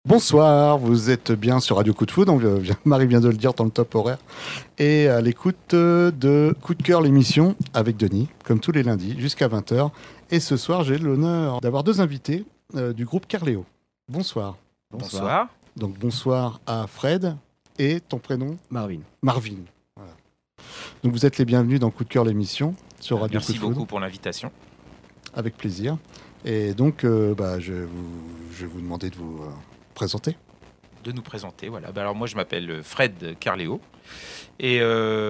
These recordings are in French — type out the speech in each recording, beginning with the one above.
Bonsoir, vous êtes bien sur Radio Coup de Foudre, Marie vient de le dire dans le top horaire, et à l'écoute de Coup de cœur l'émission avec Denis, comme tous les lundis, jusqu'à 20h. Et ce soir, j'ai l'honneur d'avoir deux invités du groupe Carléo. Bonsoir. Bonsoir. Donc bonsoir à Fred et ton prénom Marvin. Marvin. Voilà. Donc vous êtes les bienvenus dans Coup de cœur l'émission sur Radio Coup de Merci Foudre. beaucoup pour l'invitation. Avec plaisir. Et donc je vais vous demander de vous présenter. De nous présenter, voilà. Alors moi je m'appelle Fred Carléo et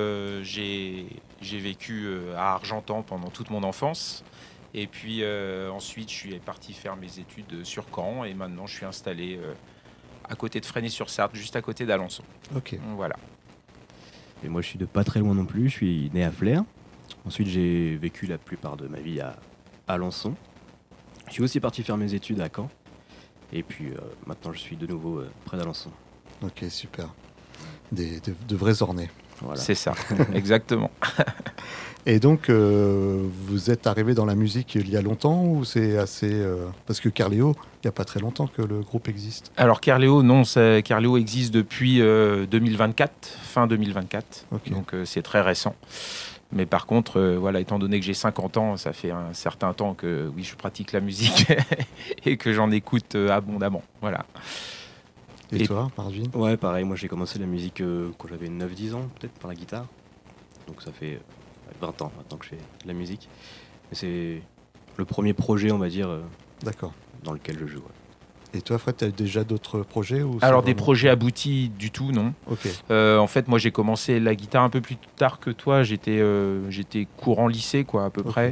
j'ai vécu à Argentan pendant toute mon enfance. Et puis ensuite je suis parti faire mes études sur Caen et maintenant je suis installé à côté de Fresnay-sur-Sarthe, juste à côté d'Alençon. Ok. Voilà. Et moi je suis de pas très loin non plus, je suis né à Flers. Ensuite j'ai vécu la plupart de ma vie à Alençon. Je suis aussi parti faire mes études à Caen. Et puis maintenant je suis de nouveau près d'Alençon. Ok, super. De vrais ornais. Voilà. C'est ça, exactement. Et donc, vous êtes arrivé dans la musique il y a longtemps ou c'est assez... Parce que Carléo, il n'y a pas très longtemps que le groupe existe. Alors Carléo, non, Carléo existe depuis 2024, fin 2024. Okay. Donc c'est très récent. Mais par contre, voilà, étant donné que j'ai 50 ans, ça fait un certain temps que oui, je pratique la musique et que j'en écoute abondamment. Voilà. Et toi, Marvin ? Ouais, pareil, moi j'ai commencé la musique quand j'avais 9-10 ans, peut-être, par la guitare. Donc ça fait 20 ans maintenant que je fais de la musique. Et c'est le premier projet, on va dire, D'accord. dans lequel je joue. Ouais. Et toi, Fred, tu as déjà d'autres projets ou Alors, des vraiment... projets aboutis du tout, non. Ok. En fait, moi, j'ai commencé la guitare un peu plus tard que toi. J'étais courant lycée, quoi, à peu près.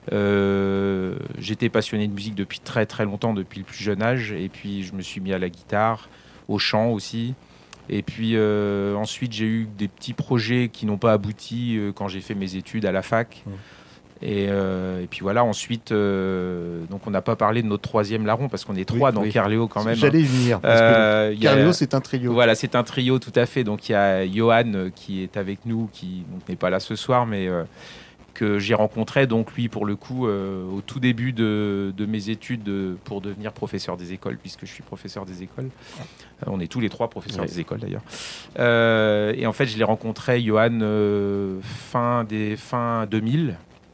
J'étais passionné de musique depuis très, très longtemps, depuis le plus jeune âge. Et puis, je me suis mis à la guitare, au chant aussi. Et puis, ensuite, j'ai eu des petits projets qui n'ont pas abouti quand j'ai fait mes études à la fac. Et puis voilà, ensuite, donc on n'a pas parlé de notre troisième larron parce qu'on est trois dans Carléo quand même. J'allais y venir. Parce que Carléo, c'est un trio. Voilà, c'est un trio tout à fait. Donc il y a Johan qui est avec nous, qui n'est pas là ce soir, mais que j'ai rencontré, donc lui pour le coup, au tout début de mes études pour devenir professeur des écoles, puisque je suis professeur des écoles. On est tous les trois professeurs des écoles d'ailleurs. Et en fait, je l'ai rencontré, Johan, fin 2000.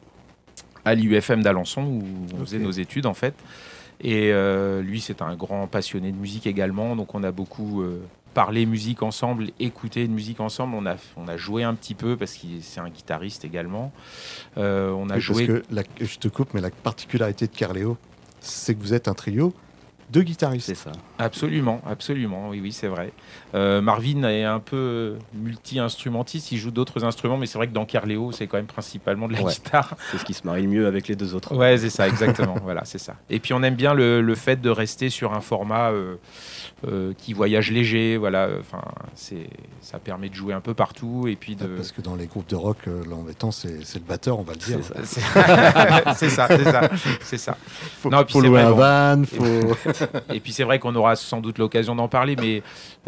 À l'IUFM d'Alençon où on faisait nos études en fait. Et lui c'est un grand passionné de musique également, donc on a beaucoup parlé musique ensemble, écouté de musique ensemble, on a joué un petit peu parce que c'est un guitariste également. On a joué... Parce que je te coupe, mais la particularité de Carléo, c'est que vous êtes un trio de guitaristes. C'est ça. Absolument, absolument, oui, c'est vrai. Marvin est un peu multi-instrumentiste, il joue d'autres instruments, mais c'est vrai que dans Carléo, c'est quand même principalement de la guitare. C'est ce qui se marie le mieux avec les deux autres. Ouais, c'est ça, exactement. Voilà, c'est ça. Et puis on aime bien le fait de rester sur un format qui voyage léger, voilà. Enfin, ça permet de jouer un peu partout et puis de... Parce que dans les groupes de rock, l'embêtant, c'est le batteur, on va le dire. C'est ça. Faut louer un van, Et puis c'est vrai qu'on aura sans doute l'occasion d'en parler, mais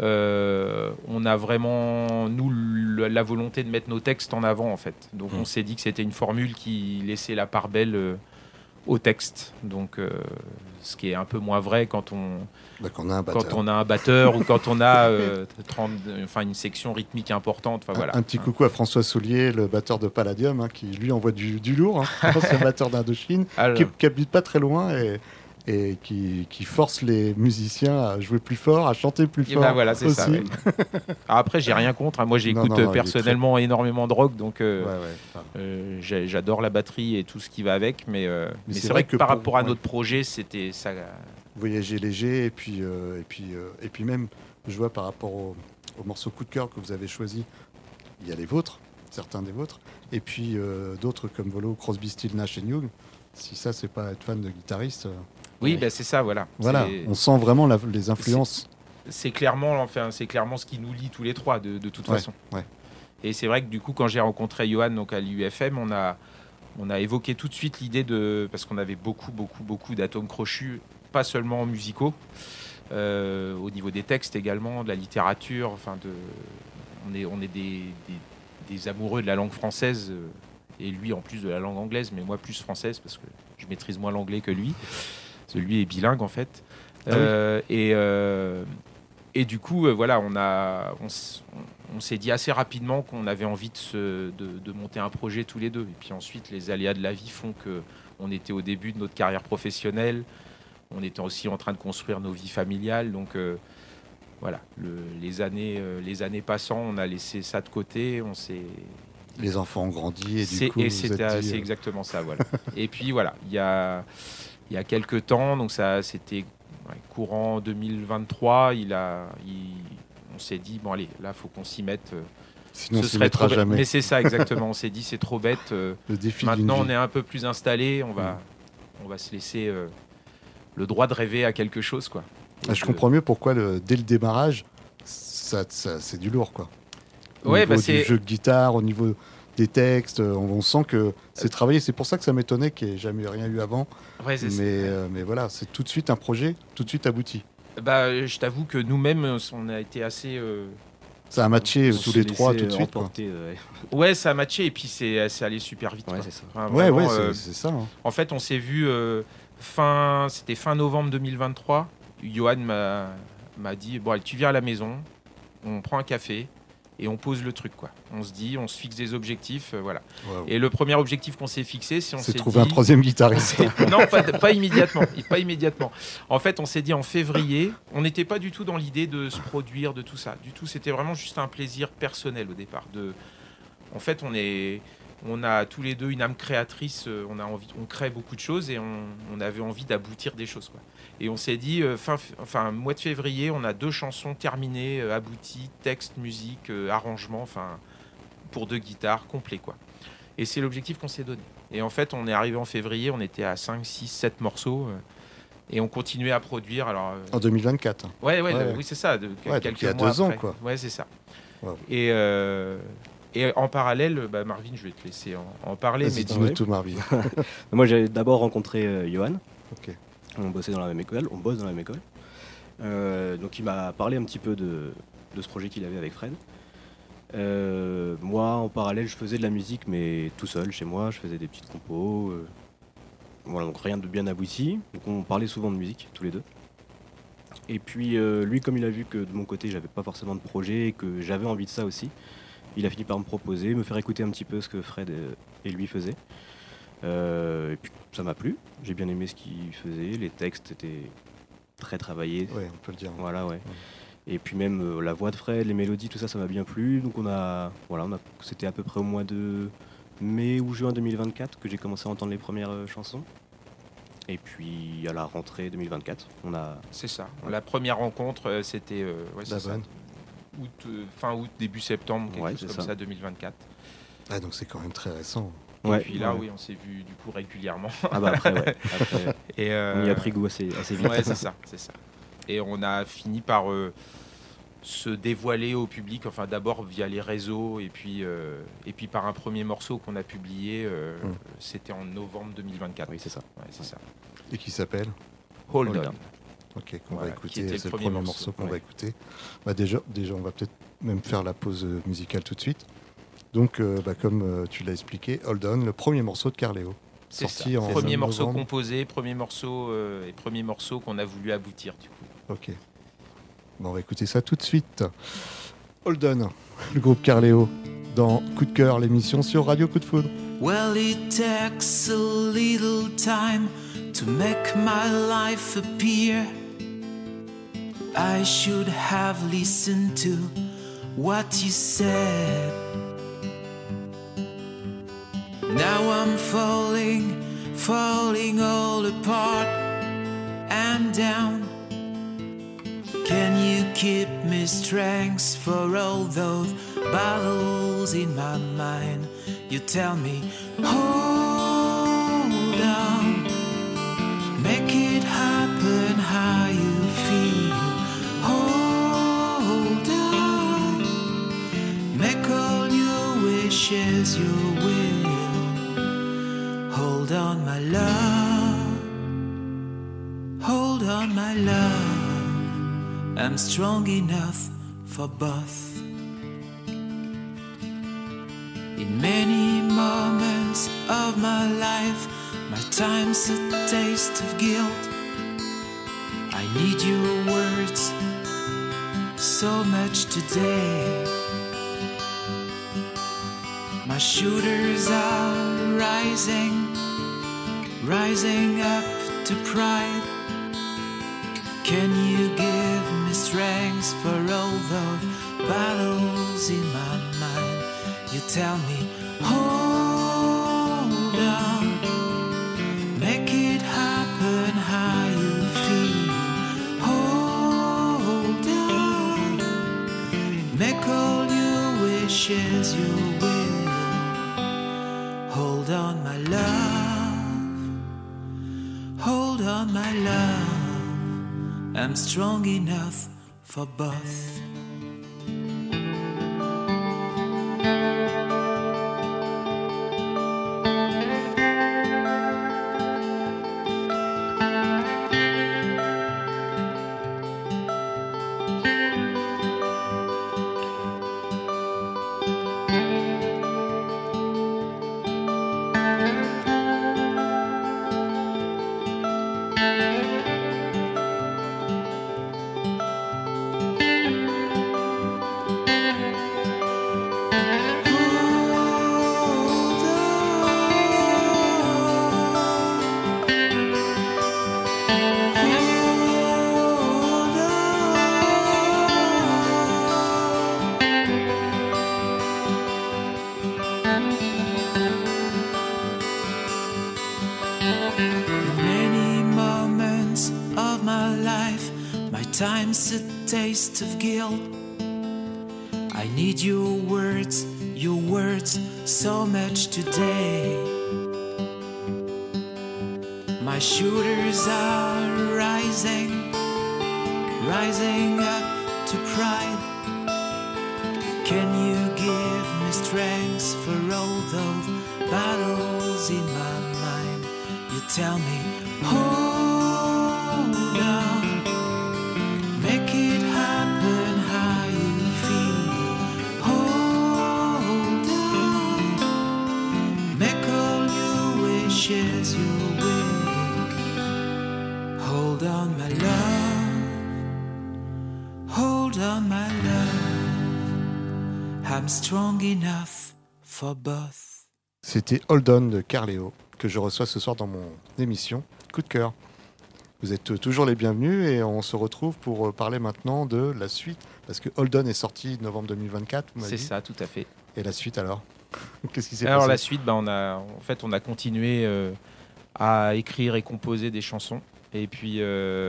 on a vraiment, nous, la volonté de mettre nos textes en avant, en fait. Donc on s'est dit que c'était une formule qui laissait la part belle au texte. Donc ce qui est un peu moins vrai quand on a un batteur ou quand on a une section rythmique importante. Voilà. Un petit coucou à François Soulier, le batteur de Palladium, qui lui envoie du lourd. C'est le batteur d'Indochine, qui habite pas très loin et qui force les musiciens à jouer plus fort, à chanter plus fort. Voilà, c'est aussi. ça. Ouais. Après, j'ai rien contre. Moi, j'écoute personnellement énormément de rock, donc j'adore la batterie et tout ce qui va avec. Mais c'est vrai que par rapport à notre projet, c'était ça. Voyager léger et puis même, je vois par rapport aux morceaux coup de cœur que vous avez choisis, il y a les vôtres, certains des vôtres, et puis d'autres comme Volo, Crosby, Stills, Nash & Young. Si ça, c'est pas être fan de guitariste. Oui, c'est ça, voilà. On sent vraiment les influences. C'est clairement ce qui nous lie tous les trois, de toute façon. Ouais. Et c'est vrai que du coup, quand j'ai rencontré Johan donc à l'IUFM, on a évoqué tout de suite l'idée parce qu'on avait beaucoup d'atomes crochus, pas seulement musicaux, au niveau des textes également, de la littérature. On est des amoureux de la langue française. Et lui en plus de la langue anglaise, mais moi plus française parce que je maîtrise moins l'anglais que lui. Parce que lui est bilingue en fait. Et du coup, voilà, on s'est dit assez rapidement qu'on avait envie de monter un projet tous les deux. Et puis ensuite, les aléas de la vie font qu'on était au début de notre carrière professionnelle. On était aussi en train de construire nos vies familiales. Donc voilà, les années passant, on a laissé ça de côté. Les enfants ont grandi et du coup, c'est exactement ça. Voilà. Et puis voilà, il y a quelques temps, donc ça, c'était courant 2023, on s'est dit, bon allez, là, il faut qu'on s'y mette. Sinon, on s'y mettra jamais. Mais c'est ça, exactement. On s'est dit, c'est trop bête. Le défi maintenant, on est un peu plus installé. On va se laisser le droit de rêver à quelque chose, quoi. Je comprends mieux pourquoi, dès le démarrage, ça, c'est du lourd, quoi. Au niveau du jeu de guitare, au niveau des textes, on sent que c'est travaillé. C'est pour ça que ça m'étonnait qu'il n'y ait jamais rien eu avant. Ouais, mais voilà, c'est tout de suite un projet, tout de suite abouti. Je t'avoue que nous-mêmes, on a été assez... Ça a matché tous les trois tout de suite. Ouais, ça a matché et puis c'est allé super vite. Ouais, c'est ça. Enfin, vraiment, c'est ça. Hein. En fait, on s'est vu c'était fin novembre 2023. Johan m'a dit, bon, allez, tu viens à la maison, on prend un café et on pose le truc, quoi. On se dit, on se fixe des objectifs, voilà. Wow. Et le premier objectif qu'on s'est fixé, c'est trouver un troisième guitariste. Non, pas immédiatement. Pas immédiatement. En fait, on s'est dit en février, on n'était pas du tout dans l'idée de se produire, de tout ça. Du tout, c'était vraiment juste un plaisir personnel au départ. En fait, on a tous les deux une âme créatrice, on crée beaucoup de choses et on avait envie d'aboutir des choses, quoi. Et on s'est dit, mois de février, on a 2 chansons terminées, abouties, texte, musique, arrangement, pour 2 guitares, complet, quoi. Et c'est l'objectif qu'on s'est donné. Et en fait, on est arrivé en février, on était à 5, 6, 7 morceaux, et on continuait à produire. Alors, en 2024. Oui, c'est ça. Quelques mois il y a 2 ans, quoi. Ouais, c'est ça. Wow. Et en parallèle, Marvin, je vais te laisser en parler. Mais dis-nous tout, Marvin. Moi, j'ai d'abord rencontré Johan. Ok. On bosse dans la même école. Donc il m'a parlé un petit peu de ce projet qu'il avait avec Fred. Moi, en parallèle, je faisais de la musique, mais tout seul, chez moi. Je faisais des petites compos. Voilà, donc rien de bien abouti. Donc on parlait souvent de musique, tous les deux. Et puis lui, comme il a vu que de mon côté, j'avais pas forcément de projet et que j'avais envie de ça aussi, il a fini par me proposer, me faire écouter un petit peu ce que Fred et lui faisaient. Et puis ça m'a plu, j'ai bien aimé ce qu'il faisait, les textes étaient très travaillés. Ouais, on peut le dire. Voilà, ouais. Et puis même la voix de Fred, les mélodies, tout ça, ça m'a bien plu. Donc c'était à peu près au mois de mai ou juin 2024 que j'ai commencé à entendre les premières chansons. Et puis à la rentrée 2024, C'est ça. La première rencontre, c'était fin août, début septembre, quelque chose comme ça, 2024. Ah, donc c'est quand même très récent. Et puis là, oui, on s'est vu du coup régulièrement. Ah bah après, ouais. Et on y a pris goût assez vite. Ouais, c'est ça. Et on a fini par se dévoiler au public, d'abord via les réseaux, et puis par un premier morceau qu'on a publié, c'était en novembre 2024. Oui, c'est ça. Ouais, c'est ça. Et qui s'appelle Hold On. Ok, qu'on va écouter, c'est le premier morceau qu'on va écouter. Déjà, on va peut-être même faire la pause musicale tout de suite. Donc, comme tu l'as expliqué, Hold On, le premier morceau de Carléo. Sorti en premier morceau composé, premier morceau qu'on a voulu aboutir, du coup. Ok. Bon, on va écouter ça tout de suite. Hold On, le groupe Carléo, dans Coup de cœur, l'émission sur Radio Coup de Foudre. Well, it takes a little time to make my life appear. I should have listened to what you said. Now I'm falling all apart and down. Can you keep me strength for all those battles in my mind? You tell me, hold on, make it happen how you feel. Hold on, make all your wishes your will. Hold on, my love, hold on, my love, I'm strong enough for both. In many moments of my life, my time's a taste of guilt. I need your words so much today. My shoulders are rising up to pride. Can you give me strength for all those battles in my mind? You tell me, hold on, make it happen how you feel. Hold on, make all your wishes your will. Hold on, my love, hold on, my love. I'm strong enough for both. Time's a taste of guilt. I need your words so much today. My shoulders are rising up to pride. Can you give me strength for all those battles in my mind? You tell me, hold on, make it happen how you feel. Hold on, make all your wishes your will. Hold on, my love, hold on, my love. I'm strong enough for both. C'était Hold On de Carléo, que je reçois ce soir dans mon émission Coup de cœur. Vous êtes toujours les bienvenus et on se retrouve pour parler maintenant de la suite. Parce que Hold On est sorti novembre 2024, vous m'avez dit. C'est ça, tout à fait. Et la suite alors? Qu'est-ce qui s'est passé? Alors la suite, on a continué à écrire et composer des chansons. Et puis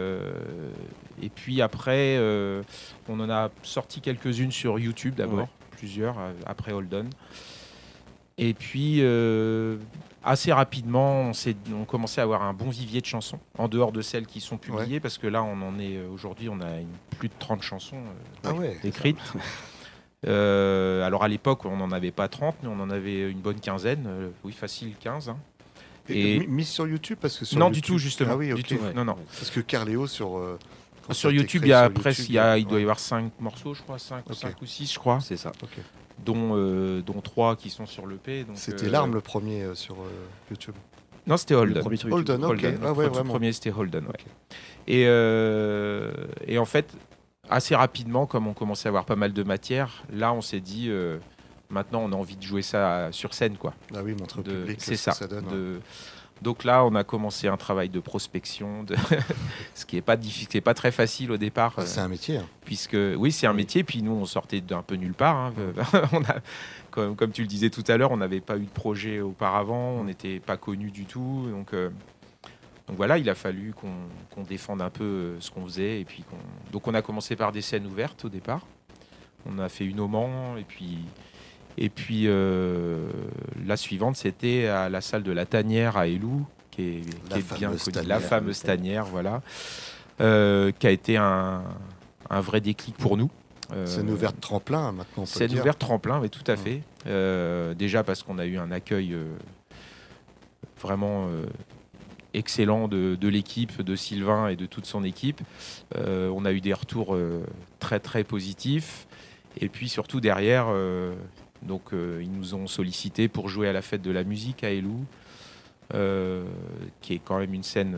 après, on en a sorti quelques-unes sur YouTube d'abord, plusieurs, après Hold On. Et puis, assez rapidement, on commençait à avoir un bon vivier de chansons, en dehors de celles qui sont publiées, parce que là, on en est aujourd'hui, on a plus de 30 chansons écrites. Alors à l'époque, on n'en avait pas 30, mais on en avait une bonne quinzaine, oui, facile 15. Hein. Et mis sur YouTube parce que sur non, YouTube... du tout, justement. Ah oui, du tout. Non. Parce que Carléo sur YouTube, il y a presque, il doit y avoir 5 morceaux, je crois, 5 ou 6, je crois. C'est ça. Okay. Dont 3 qui sont sur l'EP. C'était Larme le premier sur YouTube. Non, c'était Hold On. Hold On, ok. Le premier, c'était Hold On. Okay. Et en fait, assez rapidement, comme on commençait à avoir pas mal de matière, là, on s'est dit, maintenant, on a envie de jouer ça sur scène, quoi. Ah oui, montrer au public c'est ça. Ça donne. Donc là, on a commencé un travail de prospection, ce qui n'est pas difficile, c'est pas très facile au départ. C'est un métier. Hein. Puisque oui, c'est un métier. Puis nous, on sortait d'un peu nulle part. Hein. Comme tu le disais tout à l'heure, on n'avait pas eu de projet auparavant, on n'était pas connus du tout. Donc voilà, il a fallu qu'on défende un peu ce qu'on faisait. Et puis donc on a commencé par des scènes ouvertes au départ. On a fait une au Mans et puis la suivante, c'était à la salle de la Tanière à Élou, qui est bien connue, la fameuse Tanière, voilà, qui a été un vrai déclic pour nous. Scène ouverte tremplin, maintenant. Scène ouverte tremplin, oui, tout à fait. Déjà parce qu'on a eu un accueil vraiment excellent de l'équipe, de Sylvain et de toute son équipe. On a eu des retours très très positifs. Et puis surtout derrière... Donc ils nous ont sollicité pour jouer à la fête de la musique à Élou, qui est quand même une scène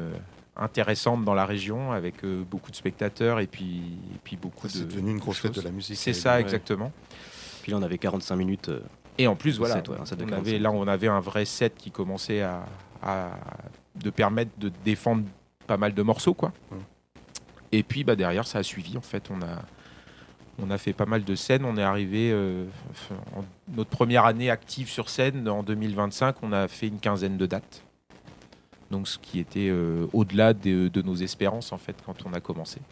intéressante dans la région, avec beaucoup de spectateurs et puis beaucoup de... C'est devenu une grosse choses. fête de la musique. C'est ça, exactement. Puis là, on avait 45 minutes. Et en plus, voilà, set, ouais, un set de on 45 avait, là, on avait un vrai set qui commençait de permettre de défendre pas mal de morceaux, quoi. Et puis, derrière, ça a suivi. En fait, on a fait pas mal de scènes. On est arrivé, notre première année active sur scène, en 2025, on a fait une 15aine de dates. Donc, ce qui était au-delà de nos espérances, en fait, quand on a commencé.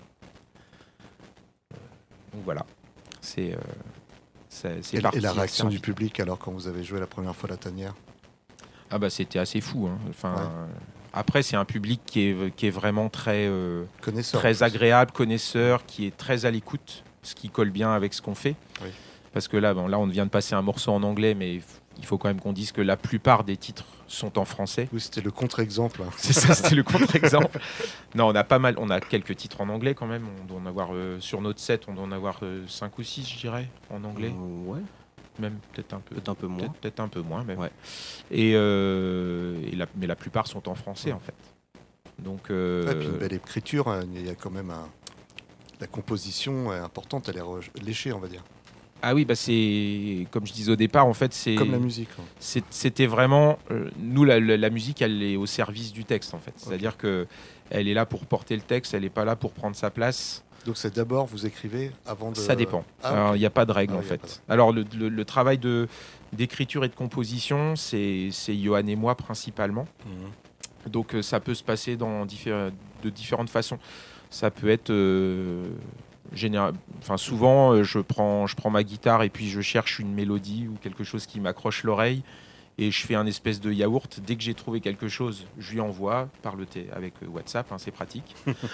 Donc, voilà. C'est et parti, la réaction c'est du vite. public alors quand vous avez joué la première fois la tanière? Ah c'était assez fou. Hein. Enfin, Ouais. Après, c'est un public qui est vraiment très, Connaisseur. très agréable, connaisseur, qui est très à l'écoute, ce qui colle bien avec ce qu'on fait. Oui. Parce que là, là, on vient de passer un morceau en anglais, mais il faut quand même qu'on dise que la plupart des titres sont en français. Oui, c'était le contre-exemple. Hein. C'est ça, c'était le contre-exemple. Non, on a quelques titres en anglais quand même. On doit en avoir, sur notre set, on doit en avoir 5 ou 6, je dirais, en anglais. Ouais, Même peut-être un peu. peut-être un peu moins. Peut-être un peu moins même. Ouais. Mais la plupart sont en français en fait. Donc Et puis une belle écriture, hein, il y a quand même la composition est importante, elle est léchée, on va dire. ah oui, c'est comme je disais au départ, en fait, Comme la musique. Hein. c'était vraiment nous la musique, elle est au service du texte en fait. C'est-à-dire que elle est là pour porter le texte, elle n'est pas là pour prendre sa place. Donc c'est d'abord vous écrivez avant de. Ça dépend. Ah, Alors, ok. il n'y a pas de règle Ah en oui, y a fait. pas de- Alors le travail d'écriture et de composition, c'est Johan et moi principalement. Mhm. Donc ça peut se passer de différentes façons. Ça peut être souvent je prends ma guitare et puis je cherche une mélodie ou quelque chose qui m'accroche l'oreille et je fais un espèce de yaourt. Dès que j'ai trouvé quelque chose, je lui envoie avec WhatsApp, hein, c'est pratique.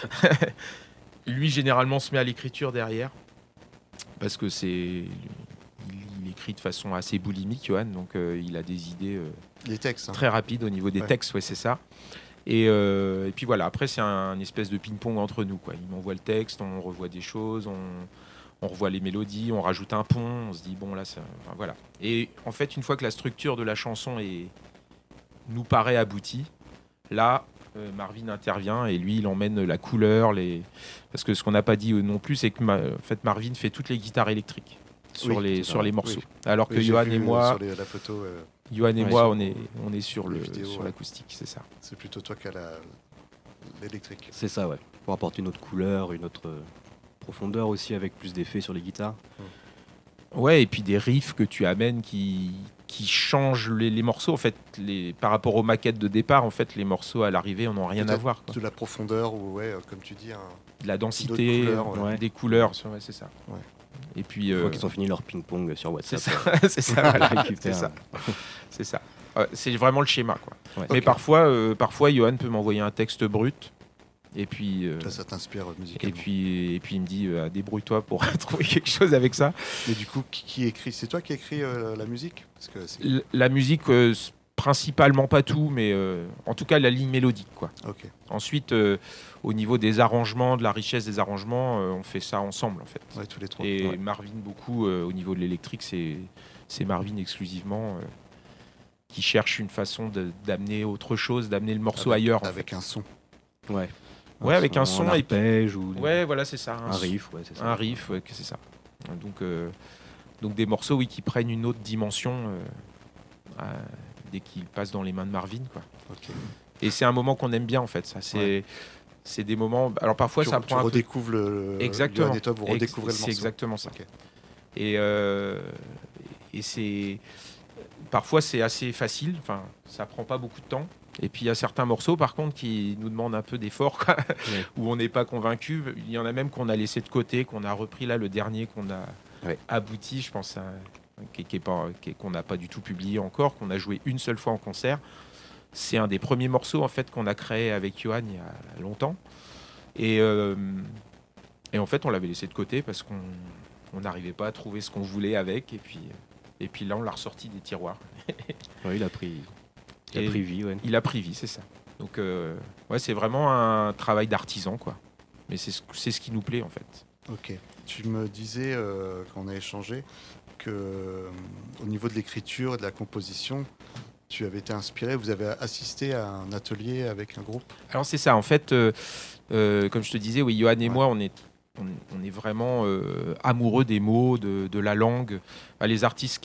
Lui généralement se met à l'écriture derrière parce que il écrit de façon assez boulimique, Johan, donc il a des idées Les textes. Hein. très rapide au niveau des Ouais. textes, ouais, c'est ça. Et puis voilà, après c'est un espèce de ping-pong entre nous, quoi. Il m'envoie le texte, on revoit des choses, on revoit les mélodies, on rajoute un pont, on se dit bon là, voilà. Et en fait, une fois que la structure de la chanson nous paraît aboutie, là, Marvin intervient et lui, il emmène la couleur, parce que ce qu'on n'a pas dit non plus, c'est que en fait, Marvin fait toutes les guitares électriques sur Oui, les morceaux, oui. alors que Oui, j'ai Johan vu, et moi. sur la photo, Johan et Ouais, moi, sur- on est sur les vidéos, ouais. l'acoustique, c'est ça. c'est plutôt toi qui as l'électrique. C'est ça, ouais. Pour apporter une autre couleur, une autre profondeur aussi, avec plus d'effets sur les guitares. Ouais, et puis des riffs que tu amènes qui changent les morceaux. En fait, par rapport aux maquettes de départ, en fait, les morceaux à l'arrivée, on n'a rien à Peut-être voir, quoi. De la profondeur ou ouais, comme tu dis. De la D'autres densité, couleurs, ouais. des couleurs, ouais, c'est ça. Ouais. Et puis, Une fois qu'ils ont fini leur ping-pong sur c'est WhatsApp. ça, c'est ça, voilà, récupère c'est ça, un- c'est ça. C'est vraiment le schéma, quoi. Ouais. Mais Ok. parfois, Johan peut m'envoyer un texte brut, et puis. Ça t'inspire Et musicalement. puis il me dit débrouille-toi pour trouver quelque chose avec ça. Mais du coup, qui écrit? C'est toi qui écris la musique? Parce que c'est... La musique, principalement pas tout, mais en tout cas la ligne mélodique, quoi. Ok. Ensuite, au niveau des arrangements, de la richesse des arrangements, on fait ça ensemble en fait. Ouais, tous les trois. Et Ouais. Marvin beaucoup au niveau de l'électrique, c'est Marvin exclusivement qui cherche une façon d'amener autre chose, d'amener le morceau ailleurs. En Avec un son. Ouais. Ouais, avec un son et puis- arpège ou fait. Ouais, voilà, c'est ça. un riff, ouais, c'est ça. Un riff, ouais, que c'est ça. Donc des morceaux, oui, qui prennent une autre dimension dès qu'ils passent dans les mains de Marvin, quoi. Ok. Et c'est un moment qu'on aime bien en fait. Ça, c'est des moments. Alors parfois, ça tu prend un peu. redécouvres Exactement. Johan et toi, vous redécouvrez le C'est morceau. exactement ça. Ok. Et c'est parfois c'est assez facile. Enfin, ça prend pas beaucoup de temps. Et puis il y a certains morceaux, par contre, qui nous demandent un peu d'effort, quoi, Ouais. où on n'est pas convaincu. Il y en a même qu'on a laissé de côté, qu'on a repris là, le dernier qu'on a Ouais. abouti, je pense, qu'on n'a pas du tout publié encore, qu'on a joué une seule fois en concert. C'est un des premiers morceaux en fait qu'on a créé avec Johan il y a longtemps. Et en fait, on l'avait laissé de côté parce qu'on n'arrivait pas à trouver ce qu'on voulait avec. Et puis là, on l'a ressorti des tiroirs. Ouais, il a pris Et- vie, ouais. Il a pris vie, c'est ça. Donc, ouais, c'est vraiment un travail d'artisan, quoi. Mais c'est ce qui nous plaît, en fait. Ok. Tu me disais, quand on a échangé, que au niveau de l'écriture et de la composition, tu avais été inspiré, vous avez assisté à un atelier avec un groupe. Alors c'est ça, en fait, comme je te disais, oui, Johan et moi, on est vraiment amoureux des mots, de la langue. Les artistes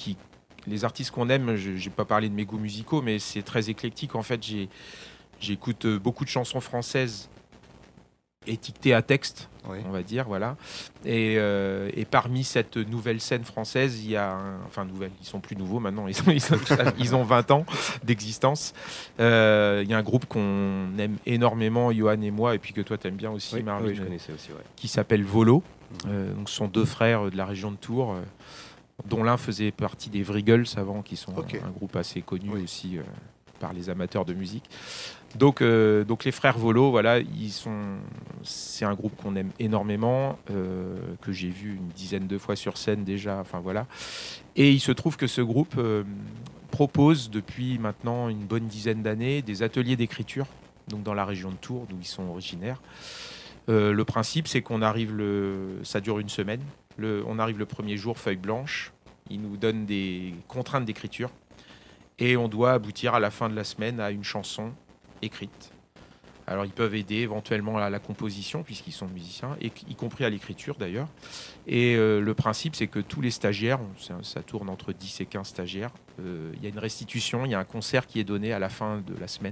qu'on aime, je n'ai pas parlé de mes goûts musicaux, mais c'est très éclectique. En fait, j'écoute beaucoup de chansons françaises étiquetées à texte, on va dire, voilà. Et parmi cette nouvelle scène française, il y a nouvelle, ils sont plus nouveaux maintenant, ils ont 20 ans d'existence. Il y a un groupe qu'on aime énormément, Johan et moi, et puis que toi t'aimes bien aussi, Marvin, oui, je connaissais aussi, qui s'appelle Volo. Donc ce sont deux frères de la région de Tours, dont l'un faisait partie des Vrigels avant, qui sont un groupe assez connu aussi par les amateurs de musique. Donc les frères Volo, voilà, c'est un groupe qu'on aime énormément, que j'ai vu une dizaine de fois sur scène déjà, enfin voilà. Et il se trouve que ce groupe propose depuis maintenant une bonne dizaine d'années des ateliers d'écriture, donc dans la région de Tours, d'où ils sont originaires. Le principe, c'est qu'on arrive ça dure une semaine. On arrive le premier jour, feuille blanche. Ils nous donnent des contraintes d'écriture et on doit aboutir à la fin de la semaine à une chanson écrite. Alors ils peuvent aider éventuellement à la composition puisqu'ils sont musiciens, y compris à l'écriture d'ailleurs. Et le principe, c'est que tous les stagiaires, ça tourne entre 10 et 15 stagiaires, il y a une restitution, il y a un concert qui est donné à la fin de la semaine.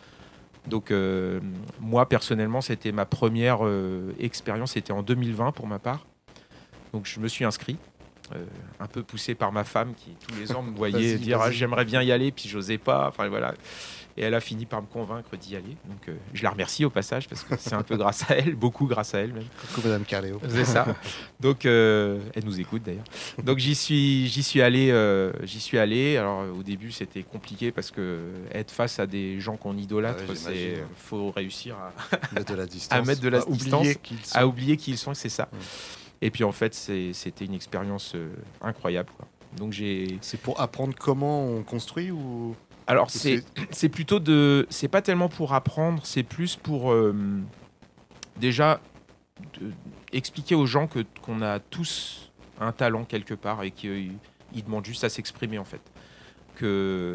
Donc moi personnellement, c'était ma première expérience, c'était en 2020 pour ma part. Donc je me suis inscrit, un peu poussé par ma femme qui tous les ans me voyait dire j'aimerais bien y aller, puis j'osais pas, enfin voilà. Et elle a fini par me convaincre d'y aller. Donc je la remercie au passage parce que c'est un peu grâce à elle, beaucoup grâce à elle même. Coucou Madame Carléo. C'est ça. Donc elle nous écoute d'ailleurs. Donc j'y suis allé. Alors au début c'était compliqué parce que être face à des gens qu'on idolâtre, faut réussir à mettre de la distance, à oublier qui ils sont, c'est ça. Et puis en fait c'était une expérience incroyable, quoi. Donc c'est pour apprendre comment on construit ou... Alors c'est plutôt c'est pas tellement pour apprendre, c'est plus pour déjà expliquer aux gens qu'on a tous un talent quelque part et qu'ils demandent juste à s'exprimer en fait. Que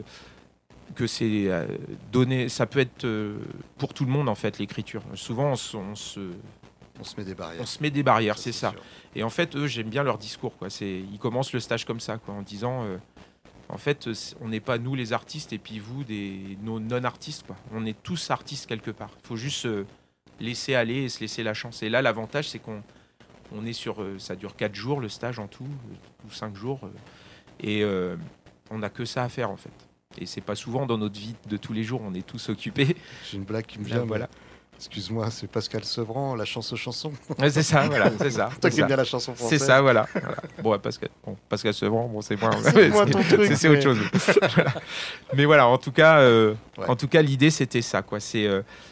c'est donné, ça peut être pour tout le monde en fait l'écriture. Souvent on se met des barrières. On se met des barrières, c'est ça. Sûr. Et en fait eux, j'aime bien leur discours, quoi. Ils commencent le stage comme ça, quoi, en disant en fait, on n'est pas nous les artistes et puis vous nos non-artistes, quoi. On est tous artistes quelque part. Il faut juste se laisser aller et se laisser la chance. Et là, l'avantage, c'est qu'on est sur... ça dure 4 jours, le stage en tout, ou 5 jours. Et on n'a que ça à faire, en fait. Et c'est pas souvent dans notre vie de tous les jours, on est tous occupés. J'ai une blague qui me vient, voilà. Excuse-moi, c'est Pascal Sevran, la chanson. Ouais, c'est ça, voilà, c'est ça. Toi qui aimes bien la chanson française. C'est ça, voilà. Bon, Pascal Sevran, c'est moins... c'est moins ton truc. C'est autre chose. Voilà. Mais voilà, en tout cas, l'idée, c'était ça, quoi. C'est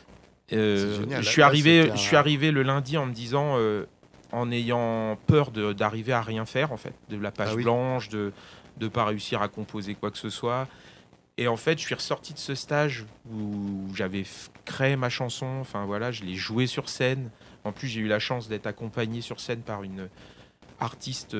génial. Je suis arrivé le lundi en me disant, en ayant peur d'arriver à rien faire, en fait, de la page blanche, de ne pas réussir à composer quoi que ce soit. Et en fait, je suis ressorti de ce stage où j'avais créé ma chanson. Enfin voilà, je l'ai jouée sur scène. En plus, j'ai eu la chance d'être accompagné sur scène par une artiste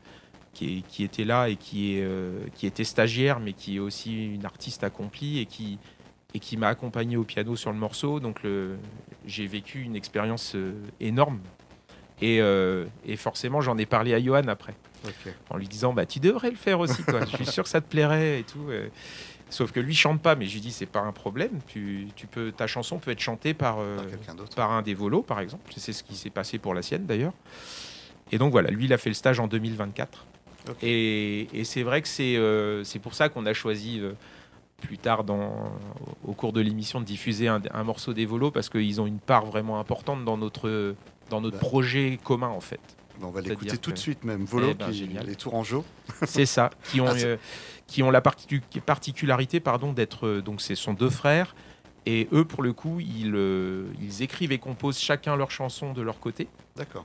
qui était là et qui était stagiaire, mais qui est aussi une artiste accomplie et qui m'a accompagné au piano sur le morceau. Donc j'ai vécu une expérience énorme. Et forcément, j'en ai parlé à Johan après, en lui disant tu devrais le faire aussi, quoi. Je suis sûr que ça te plairait et tout. Sauf que lui chante pas, mais je lui dis c'est pas un problème. Ta chanson peut être chantée par un des Volos, par exemple. C'est ce qui s'est passé pour la sienne d'ailleurs. Et donc voilà, lui il a fait le stage en 2024. Et c'est vrai que c'est pour ça qu'on a choisi plus tard au cours de l'émission de diffuser un morceau des Volos, parce qu'ils ont une part vraiment importante dans notre projet commun en fait. On va l'écouter tout de suite même. Volo, les Tourangeaux. C'est ça, qui ont la particularité d'être... Donc ce sont deux frères, et eux pour le coup, ils écrivent et composent chacun leur chanson de leur côté. D'accord.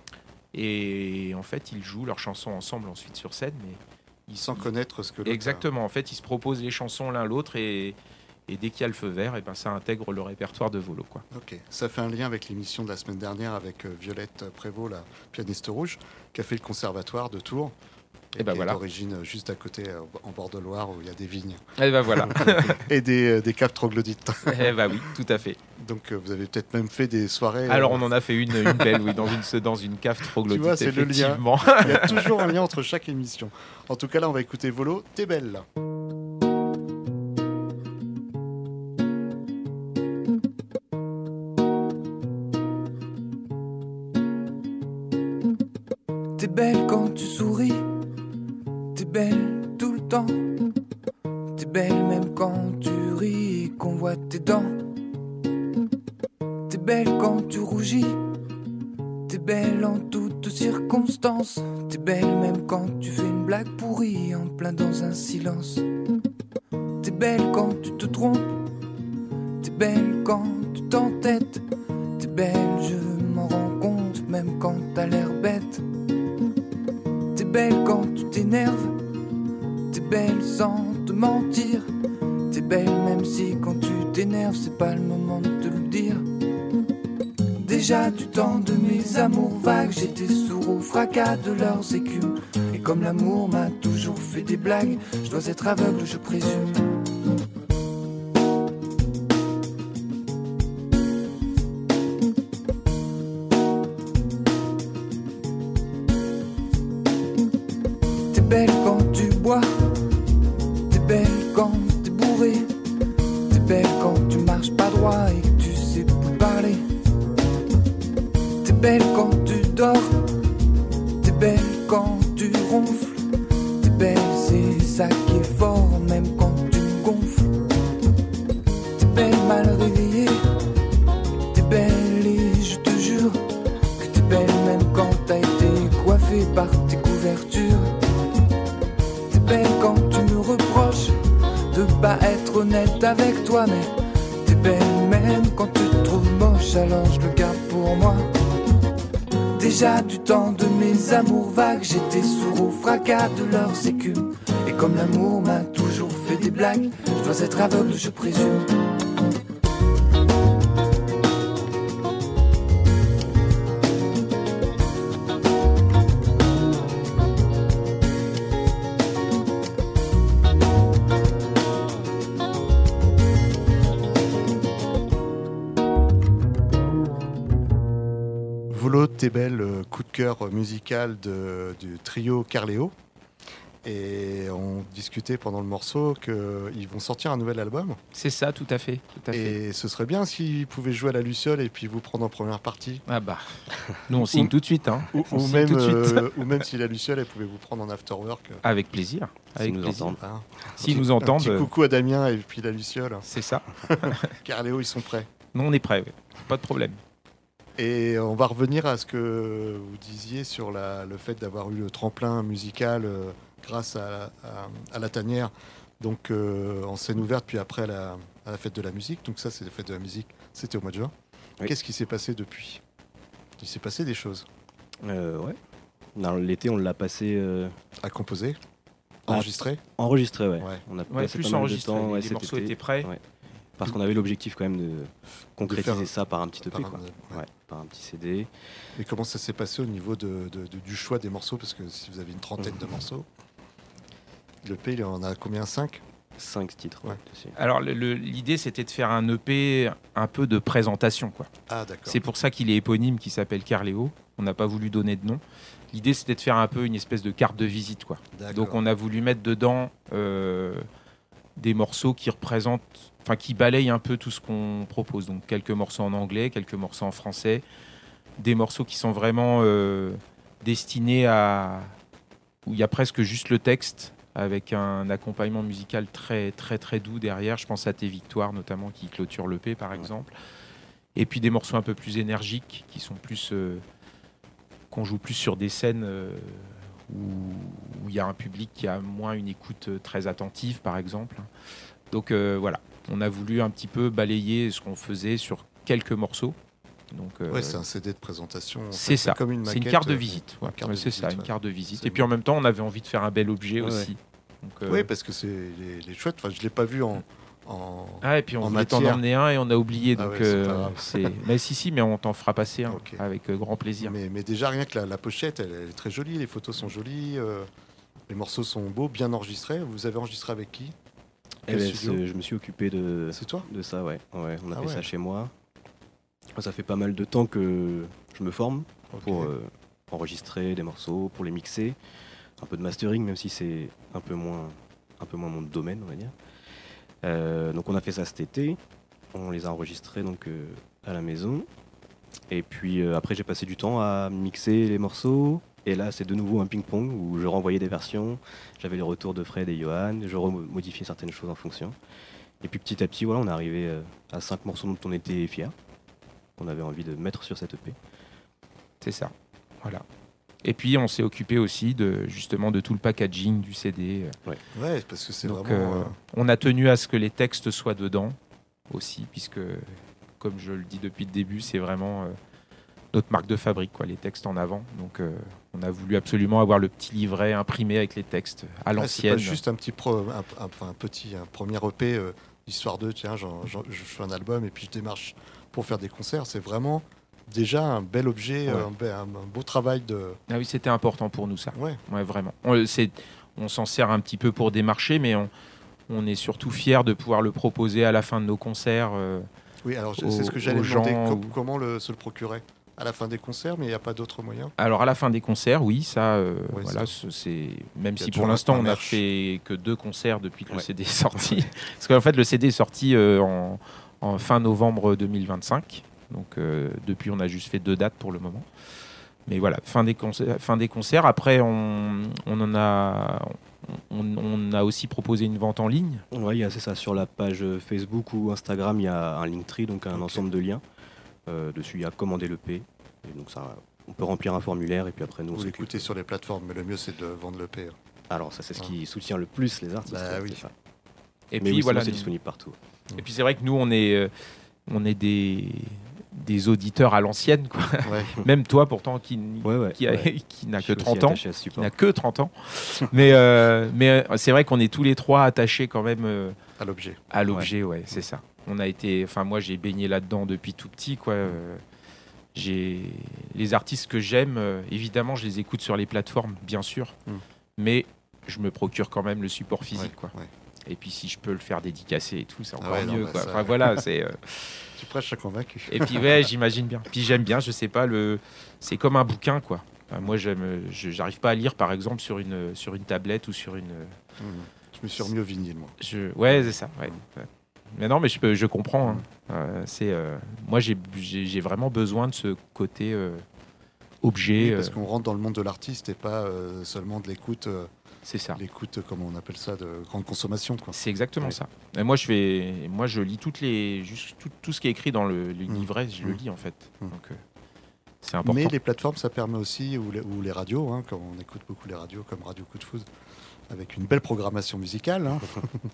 Et en fait, ils jouent leurs chansons ensemble ensuite sur scène. Mais sans connaître ce que l'autre... Exactement, en fait, ils se proposent les chansons l'un l'autre, et dès qu'il y a le feu vert, ça intègre le répertoire de Volo, quoi. Ok, ça fait un lien avec l'émission de la semaine dernière avec Violette Prévost, la pianiste rouge, qui a fait le conservatoire de Tours. Et ben qui est voilà. d'origine juste à côté, en bord de Loire, où il y a des vignes. Et ben voilà. Et des caves troglodytes. Eh ben oui, tout à fait. Donc vous avez peut-être même fait des soirées... Alors on en a fait une belle, oui, dans une cave troglodyte, Tu vois, c'est le lien. effectivement. Il y a toujours un lien entre chaque émission. En tout cas, là, on va écouter Volo, T'es belle. T'es belle quand tu souris, t'es belle tout le temps. T'es belle même quand tu ris et qu'on voit tes dents. T'es belle quand tu rougis, t'es belle en toutes circonstances. T'es belle même quand tu fais une blague pourrie en plein dans un silence. T'es belle quand tu te trompes, t'es belle quand tu t'entêtes. T'es belle, je m'en rends compte, même quand t'as l'air bête. T'es belle quand tu t'énerves, t'es belle sans te mentir. T'es belle même si quand tu t'énerves, c'est pas le moment de te le dire. Déjà du temps de mes amours vagues, j'étais sourd au fracas de leurs écumes. Et comme l'amour m'a toujours fait des blagues, je dois être aveugle, je présume. T'es belle quand tu bois, t'es belle quand t'es bourré. T'es belle quand tu marches pas droit et que tu sais plus parler. T'es belle quand tu dors, t'es belle quand tu ronfles. T'es belle, c'est ça qui est fort, même quand tu me gonfles. T'es belle mal réveillée, t'es belle et je te jure que t'es belle même quand t'as été coiffée par tes couvertures. T'es belle quand tu me reproches de pas être honnête avec toi, mais t'es belle même quand tu te trouves moche, alors je le garde pour moi. Déjà du temps de mes amours vagues, j'étais sourd au fracas de leurs écumes. Et comme l'amour m'a toujours fait des blagues, je dois être aveugle, je présume. Volo, T'es belle, coup de cœur musical du trio Carléo. Et on discutait pendant le morceau qu'ils vont sortir un nouvel album. C'est ça, tout à fait. Et ce serait bien s'ils pouvaient jouer à la Luciole et puis vous prendre en première partie. Ah bah, nous on signe tout de suite. Hein. On Ou signe même, tout de suite. ou même si la Luciole, elle pouvait vous prendre en afterwork. Avec plaisir. Avec nous plaisir. entendent. Hein. S'ils nous Un entendent, petit coucou à Damien et puis la Luciole. c'est ça. Carléo, ils sont prêts. Nous on est prêts, ouais. Pas de problème. Et on va revenir à ce que vous disiez sur le fait d'avoir eu le tremplin musical grâce à la Tanière, donc en scène ouverte, puis après à la fête de la musique. Donc ça, c'est la fête de la musique, c'était au mois de juin. Oui. Qu'est-ce qui s'est passé depuis ? Il s'est passé des choses Ouais. Non, l'été, on l'a passé à composer, Ah, enregistrer. enregistré, ouais. Ouais. On a Ouais, passé plus pas mal de enregistré. temps, ouais, Les cet morceaux été. étaient prêts. Ouais. Parce qu'on avait l'objectif quand même de concrétiser faire- ça par un petit EP, par quoi. un- Ouais, par un petit CD. Et comment ça s'est passé au niveau du choix des morceaux ? Parce que si vous avez une trentaine de morceaux, le P, il en a combien ? 5 5 titres, Ouais. dessus. Alors l'idée c'était de faire un EP un peu de présentation, quoi. Ah, d'accord. C'est pour ça qu'il est éponyme, qui s'appelle Carléo. On n'a pas voulu donner de nom. L'idée c'était de faire un peu une espèce de carte de visite, quoi. D'accord. Donc on a voulu mettre dedans des morceaux qui représentent, enfin qui balayent un peu tout ce qu'on propose. Donc quelques morceaux en anglais, quelques morceaux en français, des morceaux qui sont vraiment destinés à où il y a presque juste le texte avec un accompagnement musical très très très doux derrière. Je pense à Tes Victoires notamment qui clôture l'EP par exemple. Et puis des morceaux un peu plus énergiques qui sont plus qu'on joue plus sur des scènes où il y a un public qui a moins une écoute très attentive, par exemple. Donc voilà, on a voulu un petit peu balayer ce qu'on faisait sur quelques morceaux. Donc, Ouais, c'est un CD de présentation. En c'est fait, ça, comme une c'est une maquette, carte de visite. une Ouais, carte de c'est ça, visite, une ouais. carte de visite. C'est Et puis en bien. même temps, on avait envie de faire un bel objet Ouais, aussi. Donc, Oui, parce que c'est les chouettes. Enfin, je l'ai pas vu en Ah, et puis on en voulait t'en matière. emmener un et on a oublié. Ah Donc, ouais, c'est pas grave. mais si, mais on t'en fera passer un Ok. avec grand plaisir. Mais déjà, rien que la pochette, elle est très jolie. Les photos sont jolies. Les morceaux sont beaux, bien enregistrés. Vous avez enregistré avec qui? Eh Quel ben, studio? je me suis occupé de C'est toi? ça, ouais. Ouais, on a Ah fait ouais. ça chez moi. Ça fait pas mal de temps que je me forme Ok. pour enregistrer des morceaux, pour les mixer. Un peu de mastering, même si c'est un peu moins mon domaine, on va dire. Donc on a fait ça cet été. On les a enregistrés donc, à la maison. Et puis après, j'ai passé du temps à mixer les morceaux. Et là, c'est de nouveau un ping-pong où je renvoyais des versions. J'avais les retours de Fred et Johan. Je remodifiais certaines choses en fonction. Et puis petit à petit, voilà, on est arrivé à 5 morceaux dont on était fiers. On avait envie de mettre sur cette EP. C'est ça. Voilà. Et puis on s'est occupé aussi justement de tout le packaging du CD. Ouais, parce que c'est Donc vraiment. on a tenu à ce que les textes soient dedans aussi, puisque comme je le dis depuis le début, c'est vraiment notre marque de fabrique, quoi, les textes en avant. Donc on a voulu absolument avoir le petit livret imprimé avec les textes à C'est l'ancienne. pas juste un petit un premier EP, histoire de tiens, je fais un album et puis je démarche pour faire des concerts. C'est vraiment déjà un bel objet, Ouais. un beau travail de. Ah oui, c'était important pour nous ça. Ouais. Ouais, vraiment. On s'en sert un petit peu pour démarcher, mais on est surtout fiers de pouvoir le proposer à la fin de nos concerts. Oui, alors Aux- c'est ce que j'allais aux demander. gens, ou- Comment se le procurer à la fin des concerts, mais il n'y a pas d'autre moyen. Alors à la fin des concerts, oui, ça, Ouais, voilà, ça. c'est même Il y a si toujours pour l'instant un on n'a merch. fait que 2 concerts depuis que le Ouais. CD est sorti, parce qu'en fait le CD est sorti en fin novembre 2025, donc depuis on a juste fait 2 dates pour le moment. Mais voilà, fin des concerts. Après on a aussi proposé une vente en ligne. Ouais, c'est ça. Sur la page Facebook ou Instagram, il y a un Linktree, donc un Ok. ensemble de liens. Dessus, il y a commander l'EP. Et donc ça, on peut remplir un formulaire et puis après nous on Vous s'occupe. l'écoutez sur les plateformes, mais le mieux c'est de vendre le P. Alors ça, c'est ce qui soutient le plus les artistes. Bah ouais, oui. c'est ça. Et Mais puis oui, voilà, sinon, c'est disponible partout. et puis c'est vrai que nous on est des auditeurs à l'ancienne, quoi. Ouais. Même toi pourtant qui Ouais. qui n'a Je que suis aussi 30 ans. attaché à ce Qui support. n'a que 30 ans. mais c'est vrai qu'on est tous les trois attachés quand même À l'objet. à l'objet, ouais, c'est ça. Moi j'ai baigné là-dedans depuis tout petit, quoi. Les artistes que j'aime, évidemment, je les écoute sur les plateformes, bien sûr, mais je me procure quand même le support physique, Ouais, quoi. ouais. Et puis si je peux le faire dédicacer et tout, c'est encore ouais, non, mieux, bah, quoi. ça- Enfin voilà, c'est. Tu prêches à convaincu. Et puis ouais, j'imagine bien. Puis j'aime bien, je sais pas, c'est comme un bouquin, quoi. Enfin, moi, j'arrive pas à lire, par exemple, sur une tablette ou sur une. Je me suis remis au vinyle, moi. Ouais, c'est ça. Ouais. Mais non, mais je comprends. Hein. Moi, j'ai vraiment besoin de ce côté objet. Oui, parce qu'on rentre dans le monde de l'artiste et pas seulement de l'écoute, C'est ça. comment on appelle ça, de grande consommation, quoi. C'est exactement Ouais. ça. Et moi, je lis tout ce qui est écrit dans le livret, je le lis en fait. Donc, c'est important. Mais les plateformes, ça permet aussi, ou les radios, hein, quand on écoute beaucoup les radios, comme Radio Coup de Foudre, avec une belle programmation musicale, hein,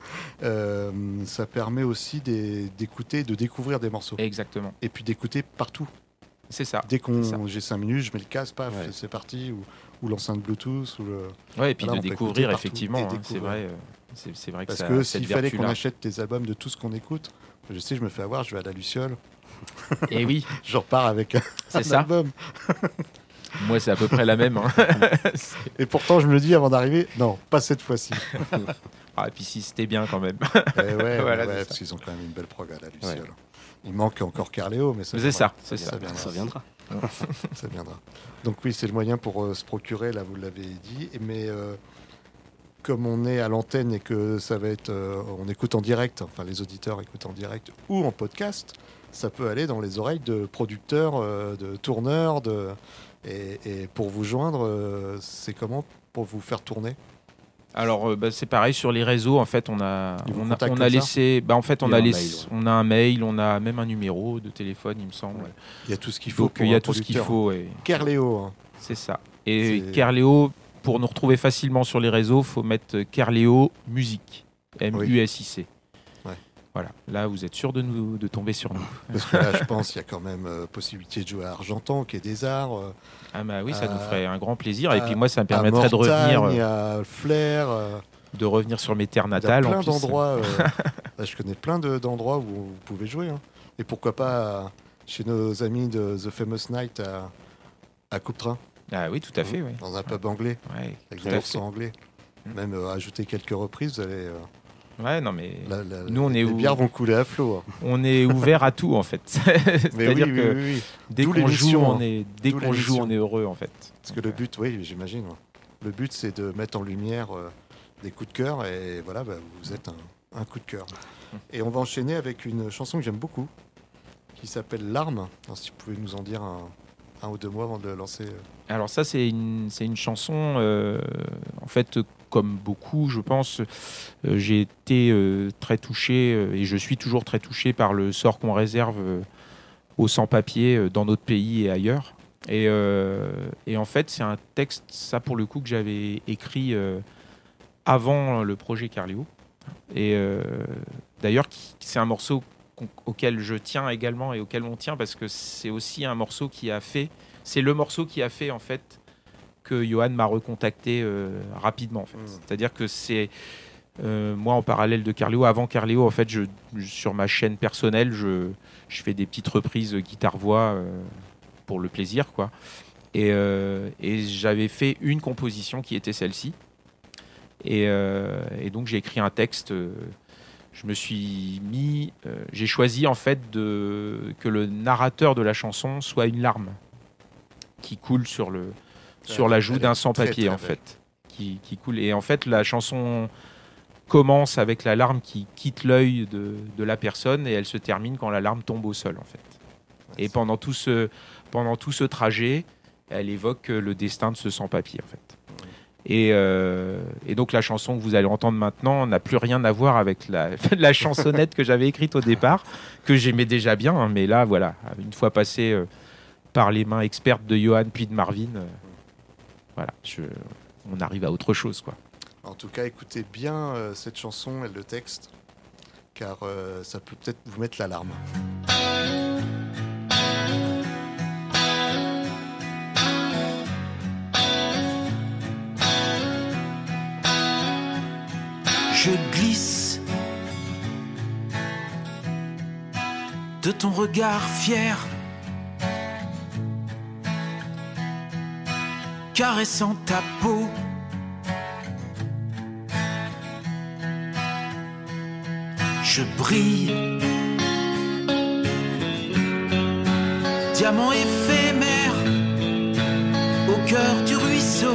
ça permet aussi d'écouter, de découvrir des morceaux. Exactement. Et puis d'écouter partout. C'est ça. Dès C'est ça. j'ai 5 minutes, je mets le casque, paf, Ouais. c'est parti, ou l'enceinte Bluetooth, ou le... Ouais, et puis Voilà, de on peut découvrir écouter partout effectivement. et Hein, c'est découvrir. vrai. C'est vrai que Parce ça. que cette s'il fallait qu'on vertu-là. achète des albums de tout ce qu'on écoute, je sais, je me fais avoir, je vais à la Luciole, Et oui, je repars avec un c'est ça. album. Moi, c'est à peu près la même. Hein. Et pourtant, je me dis avant d'arriver, non, pas cette fois-ci. Ah, et puis si c'était bien quand même. Eh ouais, Voilà, ouais, c'est parce ça. qu'ils ont quand même une belle prog à la Luciole. Il manque encore Carléo, mais ça Mais c'est viendra. ça, c'est ça. Ça viendra. Ça viendra. Donc oui, c'est le moyen pour se procurer, là vous l'avez dit, mais comme on est à l'antenne et que ça va être, on écoute en direct, enfin les auditeurs écoutent en direct ou en podcast, ça peut aller dans les oreilles de producteurs, de tourneurs, et pour vous joindre, c'est comment pour vous faire tourner? Alors c'est pareil sur les réseaux. En fait, on a Ils vous contactent on comme a ça laissé. En fait, Il on y a a un laissé. mail, On a un mail, on a même un numéro de téléphone, il me semble. Ouais. Il y a tout ce qu'il faut Donc pour il y a un tout ce qu'il producteur. faut. Et Carléo, hein. c'est ça. Et C'est- Kerléo, pour nous retrouver facilement sur les réseaux, faut mettre Kerléo Musique. MUSIC. Ouais. Voilà. Là, vous êtes sûr de tomber sur nous. Parce que là, je pense qu'il y a quand même possibilité de jouer à Argentan, qui est des arts. Ah bah oui, ça nous À- ferait un grand plaisir. Et à- puis moi, ça me à permettrait de revenir, Mortagne, à Flair. sur mes terres Il y a natales. en plein plus. d'endroits. Là, je connais plein d'endroits où vous pouvez jouer. Hein. Et pourquoi pas chez nos amis de The Famous Night à Coupe-Train, Ah oui, tout à fait. Ouais. dans un pub anglais, Ouais, avec tout des à morceaux fait. anglais. Même ajouter quelques reprises, vous allez, Ouais, non, mais nous, les bières vont couler à flot. Hein. On est ouvert à tout, en fait. C'est-à-dire que dès qu'on joue, on est heureux, en fait. Parce que le but, oui, j'imagine. Ouais. Le but, c'est de mettre en lumière des coups de cœur. Et voilà, vous êtes un coup de cœur. Et on va enchaîner avec une chanson que j'aime beaucoup, qui s'appelle Larmes. Alors, si vous pouvez nous en dire un ou deux mots avant de lancer. Alors ça, c'est une chanson, en fait, comme beaucoup, je pense, j'ai été très touché, et je suis toujours très touché par le sort qu'on réserve aux sans-papiers dans notre pays et ailleurs. Et en fait, c'est un texte, ça pour le coup, que j'avais écrit avant le projet Carléo. Et d'ailleurs, c'est un morceau auquel je tiens également et auquel on tient, parce que c'est aussi un morceau qui a fait... C'est le morceau qui a fait, en fait, que Johan m'a recontacté rapidement. En fait. C'est-à-dire que c'est... moi, en parallèle de Carléo, avant Carléo, en fait, sur ma chaîne personnelle, je fais des petites reprises guitare-voix pour le plaisir, quoi. Et j'avais fait une composition qui était celle-ci. Et donc, j'ai écrit un texte... je me suis mis... j'ai choisi, en fait, que le narrateur de la chanson soit une larme qui coule sur la joue d'un sans-papier, en fait, qui coule. Et en fait, la chanson commence avec la larme qui quitte l'œil de la personne et elle se termine quand la larme tombe au sol, en fait. Et pendant tout ce trajet, elle évoque le destin de ce sans-papier, en fait. Et donc la chanson que vous allez entendre maintenant n'a plus rien à voir avec la chansonnette que j'avais écrite au départ, que j'aimais déjà bien, hein, mais là, voilà, une fois passé... par les mains expertes de Johan puis de Marvin, voilà, on arrive à autre chose, quoi. En tout cas, écoutez bien cette chanson et le texte, car ça peut peut-être vous mettre l'alarme. Je glisse de ton regard fier, caressant ta peau. Je brille, diamant éphémère, au cœur du ruisseau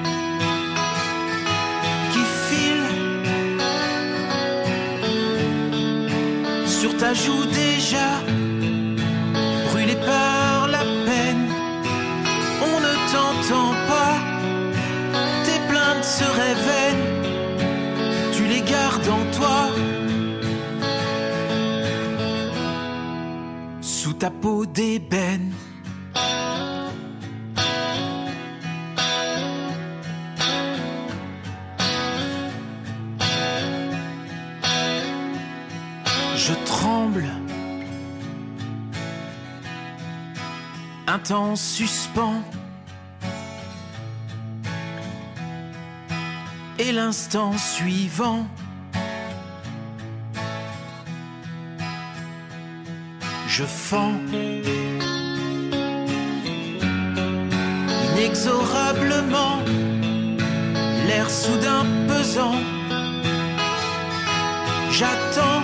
qui file sur ta joue déjà, brûlée par la peine. On ne t'entend pas, tes plaintes se révèlent, tu les gardes en toi. Sous ta peau d'ébène. Je tremble, un temps suspens, et l'instant suivant, je fends inexorablement l'air soudain pesant. J'attends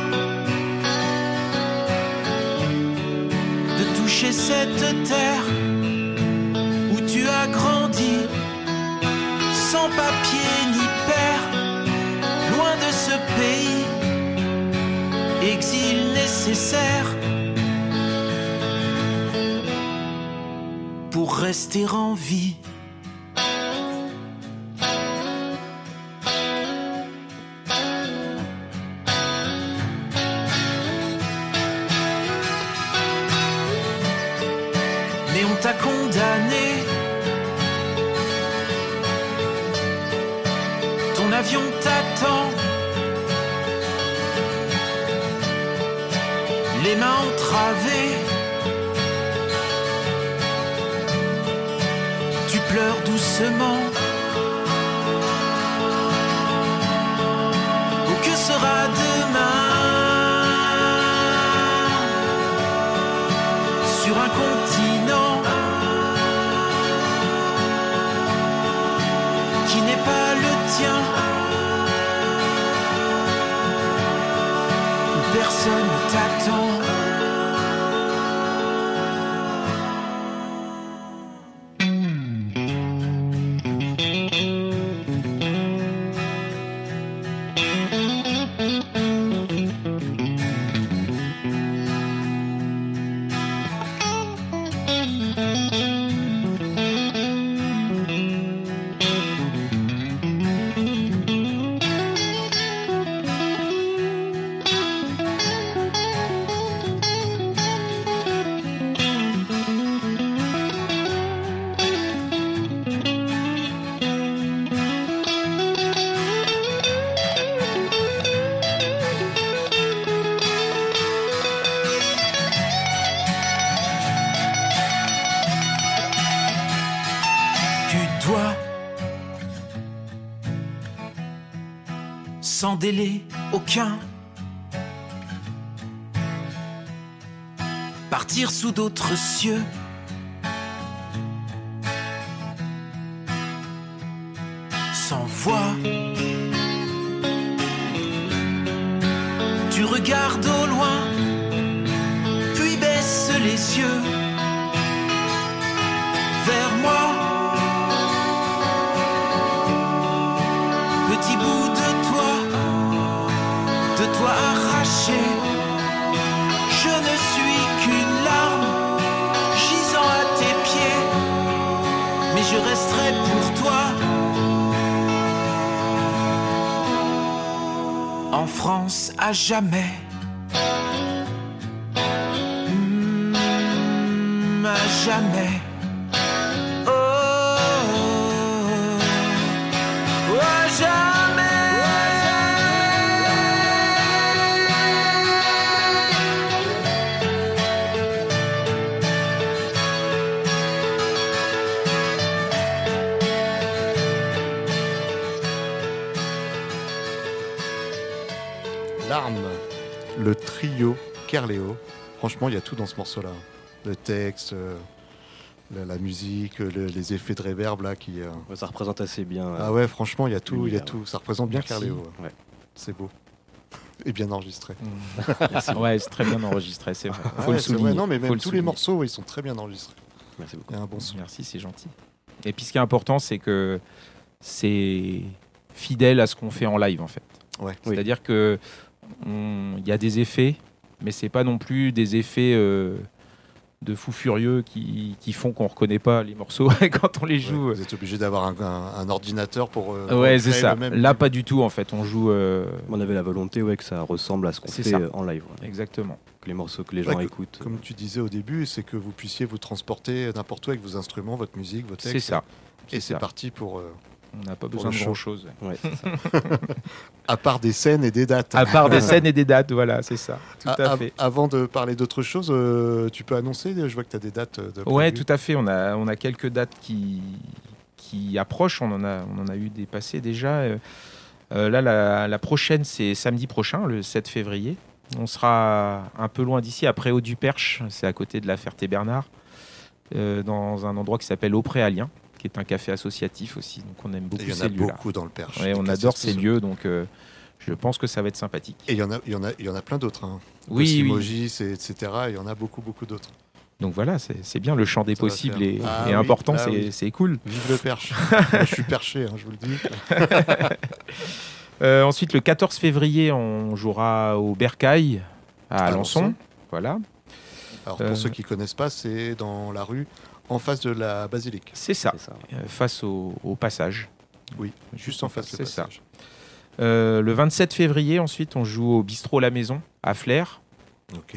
de toucher cette terre où tu as grandi, sans papier ni père, loin de ce pays, exil nécessaire pour rester en vie. Mais on t'a condamné, ton avion t'attend, les mains entravées. Tu pleures doucement. Oh, que sera demain sur un continent qui n'est pas le tien, où personne ne t'attend. Sans délai aucun, partir sous d'autres cieux, sans voix. Tu regardes au loin, puis baisses les yeux vers moi. Petit bout de toi arraché, je ne suis qu'une larme gisant à tes pieds, mais je resterai pour toi. En France à jamais. À jamais. Oh, à jamais. Larmes, le trio Kerléo. Franchement, il y a tout dans ce morceau-là. Le texte, la musique, les effets de réverb là qui. Ouais, ça représente assez bien. Ah ouais, franchement, il y a tout, l'univers, tout. Ça représente bien Merci. Kerléo. Ouais. C'est beau et bien enregistré. Ouais, c'est très bien enregistré, c'est vrai. Ah Faut ouais, le c'est vrai. souligner. Non, mais Faut même le tous les souligner. morceaux, ils sont très bien enregistrés. Merci beaucoup. Il y a un bon son. Merci, c'est gentil. Et puis ce qui est important, c'est que c'est fidèle à ce qu'on fait en live en fait. Ouais. Oui. C'est-à-dire que il y a des effets, mais c'est pas non plus des effets de fous furieux qui font qu'on reconnaît pas les morceaux quand on les joue. Ouais, vous êtes obligé d'avoir un ordinateur pour. Ouais, c'est recréer ça. le même- Là, pas du tout en fait. On joue On avait la volonté que ça ressemble à ce qu'on C'est fait ça. en live. Ouais. exactement. Que les morceaux que les gens Ouais, écoutent. Comme tu disais au début, c'est que vous puissiez vous transporter n'importe où avec vos instruments, votre musique, vos textes. C'est ça. Et c'est ça. parti pour. On n'a pas Pour besoin le de show. grand chose. Ouais, c'est ça. À part des scènes et des dates. À part des scènes et des dates, voilà, c'est ça. Tout Ah, à fait. Avant de parler d'autre chose, tu peux annoncer. Je vois que tu as des dates de Ouais, prévues. tout à fait. On a quelques dates qui approchent. On en a eu des passées déjà. Là, la prochaine, c'est samedi prochain, le 7 février. On sera un peu loin d'ici, à Préau-du-Perche. C'est à côté de la Ferté-Bernard, dans un endroit qui s'appelle Au Préalien, qui est un café associatif aussi. Donc on aime Et beaucoup il y en ces a lieux-là. beaucoup dans le Perche. Ouais, Des on cafés adore ces spéciaux. lieux, donc je pense que ça va être sympathique. Et il y en a plein d'autres. Hein. Oui, oui. Mogis, etc. Il y en a beaucoup d'autres. Donc voilà, c'est bien, le champ des Ça va possibles faire. est Ah est oui, important, ah oui. c'est cool. Vive le Perche. Je suis perché, hein, je vous le dis. Ensuite, le 14 février, on jouera au Bercail à Alençon. Alençon. Voilà, Alors pour ceux qui ne connaissent pas, c'est dans la rue en face de la basilique. c'est ça, C'est ça. face au passage. Oui, juste en face du c'est ça. passage. Le 27 février, ensuite, on joue au bistrot La Maison à Flers. Ok.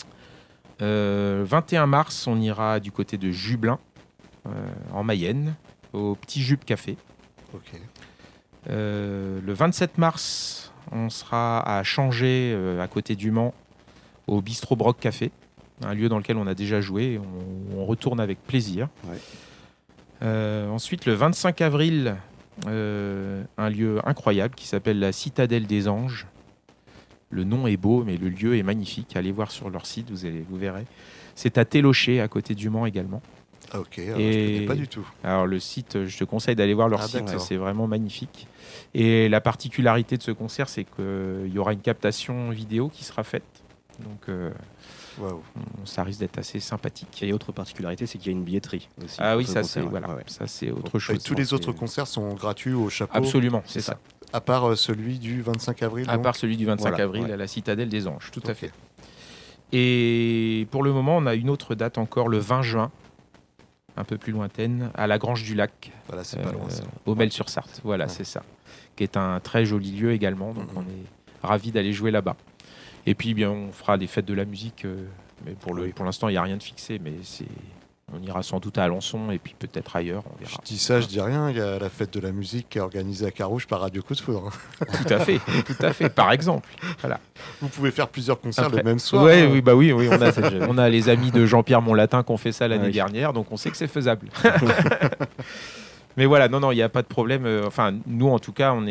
21 mars, on ira du côté de Jublin, en Mayenne, au Petit Jupe Café. Ok. Le 27 mars, on sera à Changé, à côté du Mans, au Bistrot Broc Café, un lieu dans lequel on a déjà joué. On retourne avec plaisir. Ouais. Ensuite, le 25 avril, un lieu incroyable qui s'appelle la Citadelle des Anges. Le nom est beau, mais le lieu est magnifique. Allez voir sur leur site, vous verrez. C'est à Télocher, à côté du Mans également. Ah, ok, alors, je ne connais pas du tout. Alors le site, je te conseille d'aller voir leur site, d'accord. c'est vraiment magnifique. Et la particularité de ce concert, c'est qu'il y aura une captation vidéo qui sera faite. Donc Waouh. ça risque d'être assez sympathique. Et autre particularité, c'est qu'il y a une billetterie aussi. Ah oui, pour ce ça concert, c'est ouais. voilà, Ouais. ça c'est autre Et chose. tous les autres concerts sont gratuits au chapeau. Absolument, c'est ça. À part celui du 25 avril. À donc. part celui du 25 Voilà, avril ouais. à la Citadelle des Anges, tout à Ok. fait. Et pour le moment, on a une autre date encore le 20 juin, un peu plus lointaine, à la Grange du Lac, Voilà, c'est pas loin ça. au Mel-sur-Sarthe. Voilà, Ouais. c'est ça. Qui est un très joli lieu également, donc on est ravis d'aller jouer là-bas. Et puis, bien, on fera des fêtes de la musique, mais pour l'instant, il n'y a rien de fixé, mais on ira sans doute à Alençon et puis peut-être ailleurs, on Je verra. dis ça, je dis rien. Il y a la fête de la musique qui est organisée à Carouge par Radio Coup de Foudre. Tout à fait, par exemple. Voilà. Vous pouvez faire plusieurs concerts Après- le même soir. Ouais, hein. oui, bah oui, on a les amis de Jean-Pierre Monlatin qui ont fait ça l'année Oui. dernière, donc on sait que c'est faisable. Mais voilà, non, il n'y a pas de problème. Enfin, nous, en tout cas,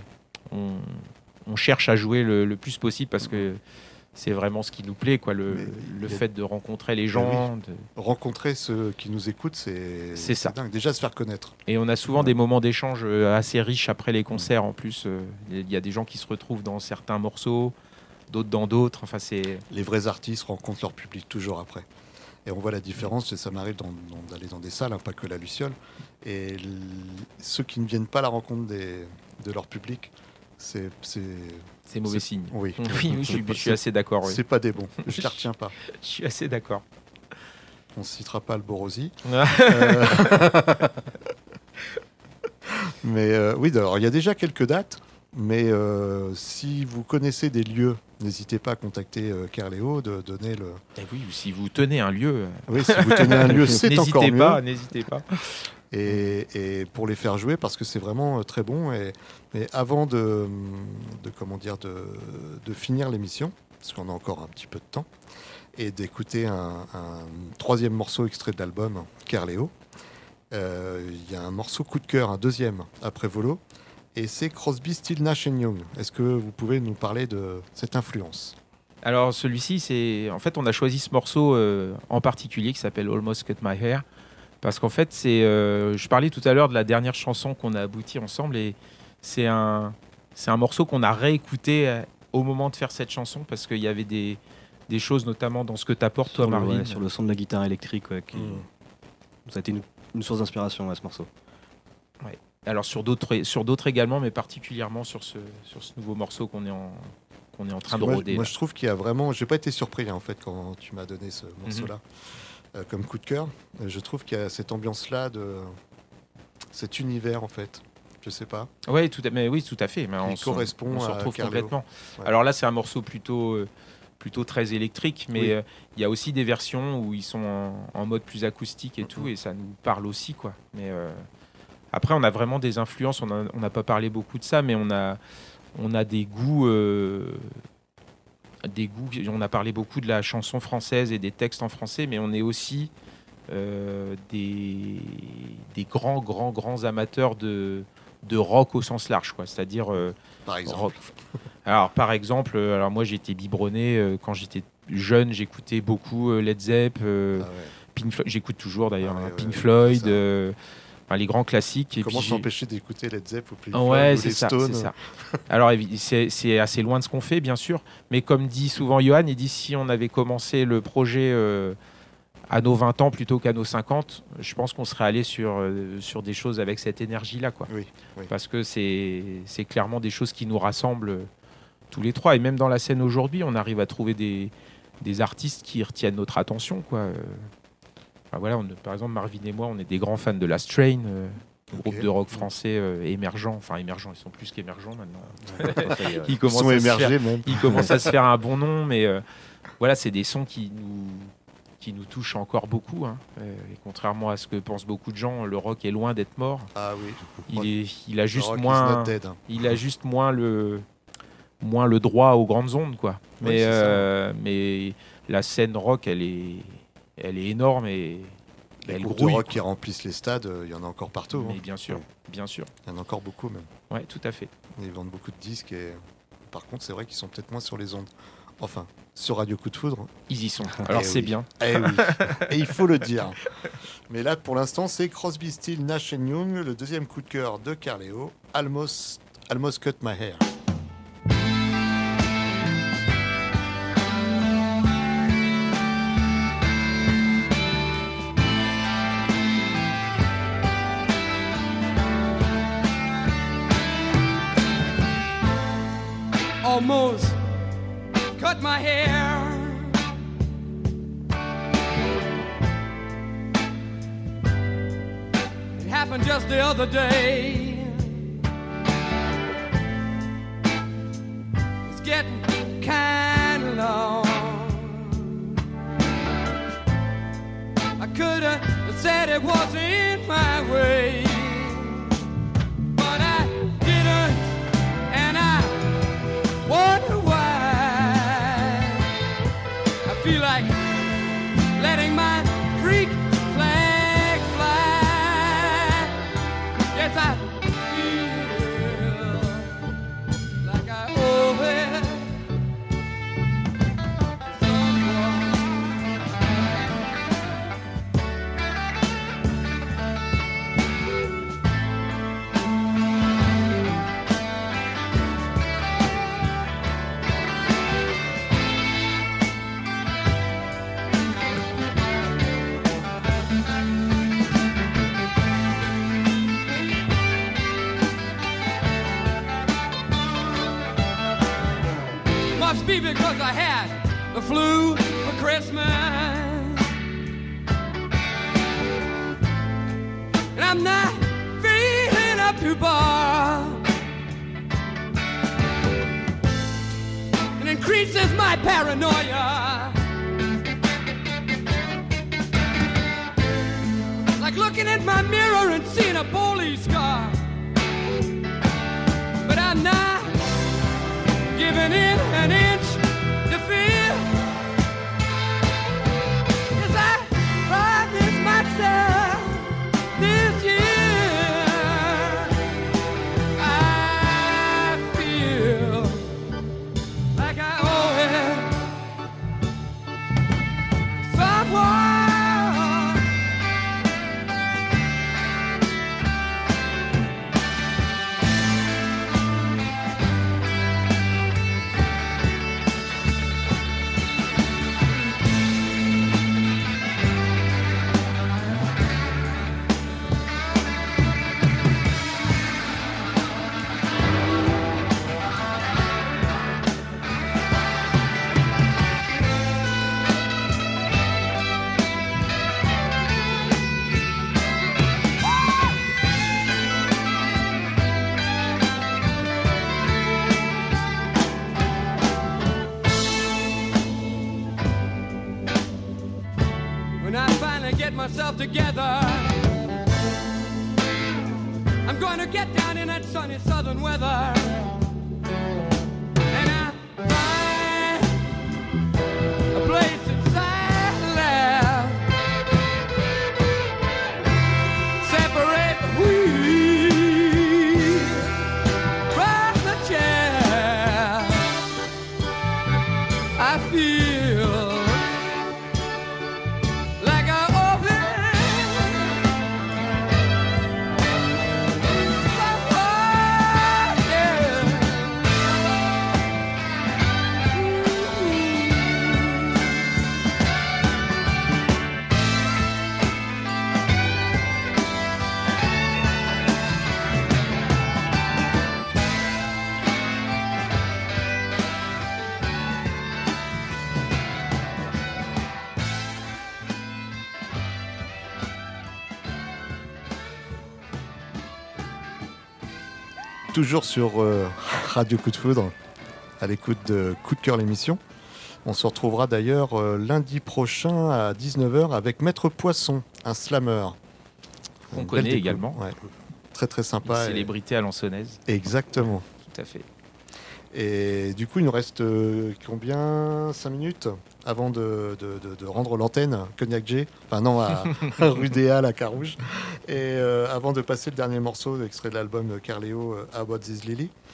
on cherche à jouer le plus possible parce que c'est vraiment ce qui nous plaît, quoi, le Mais fait de rencontrer les gens. Rencontrer ceux qui nous écoutent, C'est c'est ça. dingue. Déjà se faire connaître. Et on a souvent des moments d'échange assez riches après les concerts. En plus, il y a des gens qui se retrouvent dans certains morceaux, d'autres dans d'autres. Enfin, c'est Les vrais artistes rencontrent leur public toujours après. Et on voit la différence, ça m'arrive d'aller dans des salles, hein, pas que la Luciole. Et ceux qui ne viennent pas à la rencontre de leur public, c'est mauvais signe. Oui, Oui, je suis assez d'accord. Oui. c'est pas des bons. Je ne les retiens pas. Je suis assez d'accord. On ne citera pas le Borosi. Mais oui, alors il y a déjà quelques dates. Mais si vous connaissez des lieux, n'hésitez pas à contacter Kerléo, de donner le. Et oui, si vous tenez un lieu, Oui, si vous tenez un lieu, c'est encore mieux. N'hésitez pas. Et pour les faire jouer, parce que c'est vraiment très bon. Mais avant de finir l'émission, parce qu'on a encore un petit peu de temps, et d'écouter un troisième morceau extrait de l'album, Kerléo, il y a un morceau coup de cœur, un deuxième, après Volo, et c'est Crosby, Still, Nash & Young. Est-ce que vous pouvez nous parler de cette influence ? Alors celui-ci, en fait, on a choisi ce morceau en particulier qui s'appelle Almost Cut My Hair. Parce qu'en fait, je parlais tout à l'heure de la dernière chanson qu'on a aboutie ensemble et c'est un morceau qu'on a réécouté au moment de faire cette chanson parce qu'il y avait des choses, notamment dans ce que tu apportes, toi, Marvin. Sur le son de la guitare électrique, qui ça a été une source d'inspiration à ce morceau. Alors sur d'autres également, mais particulièrement sur ce nouveau morceau qu'on est en train de roder. Moi, je trouve qu'il y a vraiment. J'ai pas été surpris en fait quand tu m'as donné ce morceau-là comme coup de cœur. Je trouve qu'il y a cette ambiance-là de cet univers en fait. Je sais pas. Oui, tout à fait. Mais Qui correspond on se à retrouve Kerléo. complètement. Ouais. Alors là, c'est un morceau plutôt très électrique, mais Oui. il y a aussi des versions où ils sont en mode plus acoustique et tout, et ça nous parle aussi, quoi. Mais après, on a vraiment des influences. On n'a pas parlé beaucoup de ça, mais on a des goûts. On a parlé beaucoup de la chanson française et des textes en français, mais on est aussi des grands amateurs de rock au sens large, quoi. C'est-à-dire Par exemple. rock. Alors, par exemple, moi j'ai été biberonné quand j'étais jeune, j'écoutais beaucoup Led Zepp, Ah ouais. Pink Floyd, j'écoute toujours d'ailleurs, Ah ouais, Pink ouais, Floyd, ça. enfin, les grands classiques. Et Comment puis s'empêcher d'écouter Led Zepp ou Pink Ouais, Floyd ou c'est les ça, Stones c'est ça. Alors, c'est assez loin de ce qu'on fait, bien sûr, mais comme dit souvent Johan, il dit si on avait commencé le projet à nos 20 ans plutôt qu'à nos 50, je pense qu'on serait allé sur des choses avec cette énergie-là, quoi. Oui, oui. Parce que c'est clairement des choses qui nous rassemblent tous les trois. Et même dans la scène aujourd'hui, on arrive à trouver des artistes qui retiennent notre attention, quoi. Enfin, voilà, par exemple, Marvin et moi, on est des grands fans de Last Train, groupe de rock français émergent. Enfin, émergent, ils sont plus qu'émergents maintenant. Ils sont émergés même. Ils commencent à se faire un bon nom, mais voilà, c'est des sons qui nous touchent encore beaucoup. Hein. Et contrairement à ce que pensent beaucoup de gens, le rock est loin d'être mort. Ah oui. Il a juste rock is moins. not dead, hein. Il a juste moins le droit aux grandes ondes, quoi. Ouais, c'est ça. Mais la scène rock, elle est énorme et Les elle groupes de grouille, rock quoi. qui remplissent les stades, il y en a encore partout. Mais hein. bien sûr. Il y en a encore beaucoup même. Ouais, tout à fait. Ils vendent beaucoup de disques et par contre, c'est vrai qu'ils sont peut-être moins sur les ondes. Enfin, sur Radio Coup de Foudre. Ils y sont. Alors c'est oui. bien. Eh oui. Et il faut le dire. Mais là, pour l'instant, c'est Crosby, Stills, Nash & Young, le deuxième coup de cœur de Carléo, Almost Cut My Hair. Almost cut my hair. It happened just the other day. It's getting kind of long. I could have said it wasn't my way, but I didn't, and I wonder why. I feel like letting my freak flag fly. Yes, I feel like I owe it to someone. Must be because I had the flu for Christmas, and I'm not feeling up to bar. It increases my paranoia, like looking at my mirror and seeing a police car. But I'm not giving in an inch to fear. Yes, I promised myself this year. I feel like I owe it to someone. When I finally get myself together, I'm going to get down in that sunny southern weather, and I find a place inside left, separate the wheat from the chair. I feel like I owe it someone, yeah. Toujours sur Radio Coup de Foudre, à l'écoute de Coup de cœur l'émission. On se retrouvera d'ailleurs lundi prochain à 19h avec Maître Poisson, un slammer. On Une connaît belle déco. également. Ouais. Très très Une sympa. célébrité alençonnaise. Exactement. Tout à fait. Et du coup, il nous reste combien 5 minutes avant de rendre l'antenne Cognac G. Enfin non, à rue des Halles à Carouge. Et avant de passer le dernier morceau extrait de l'album Carléo, About This Lily.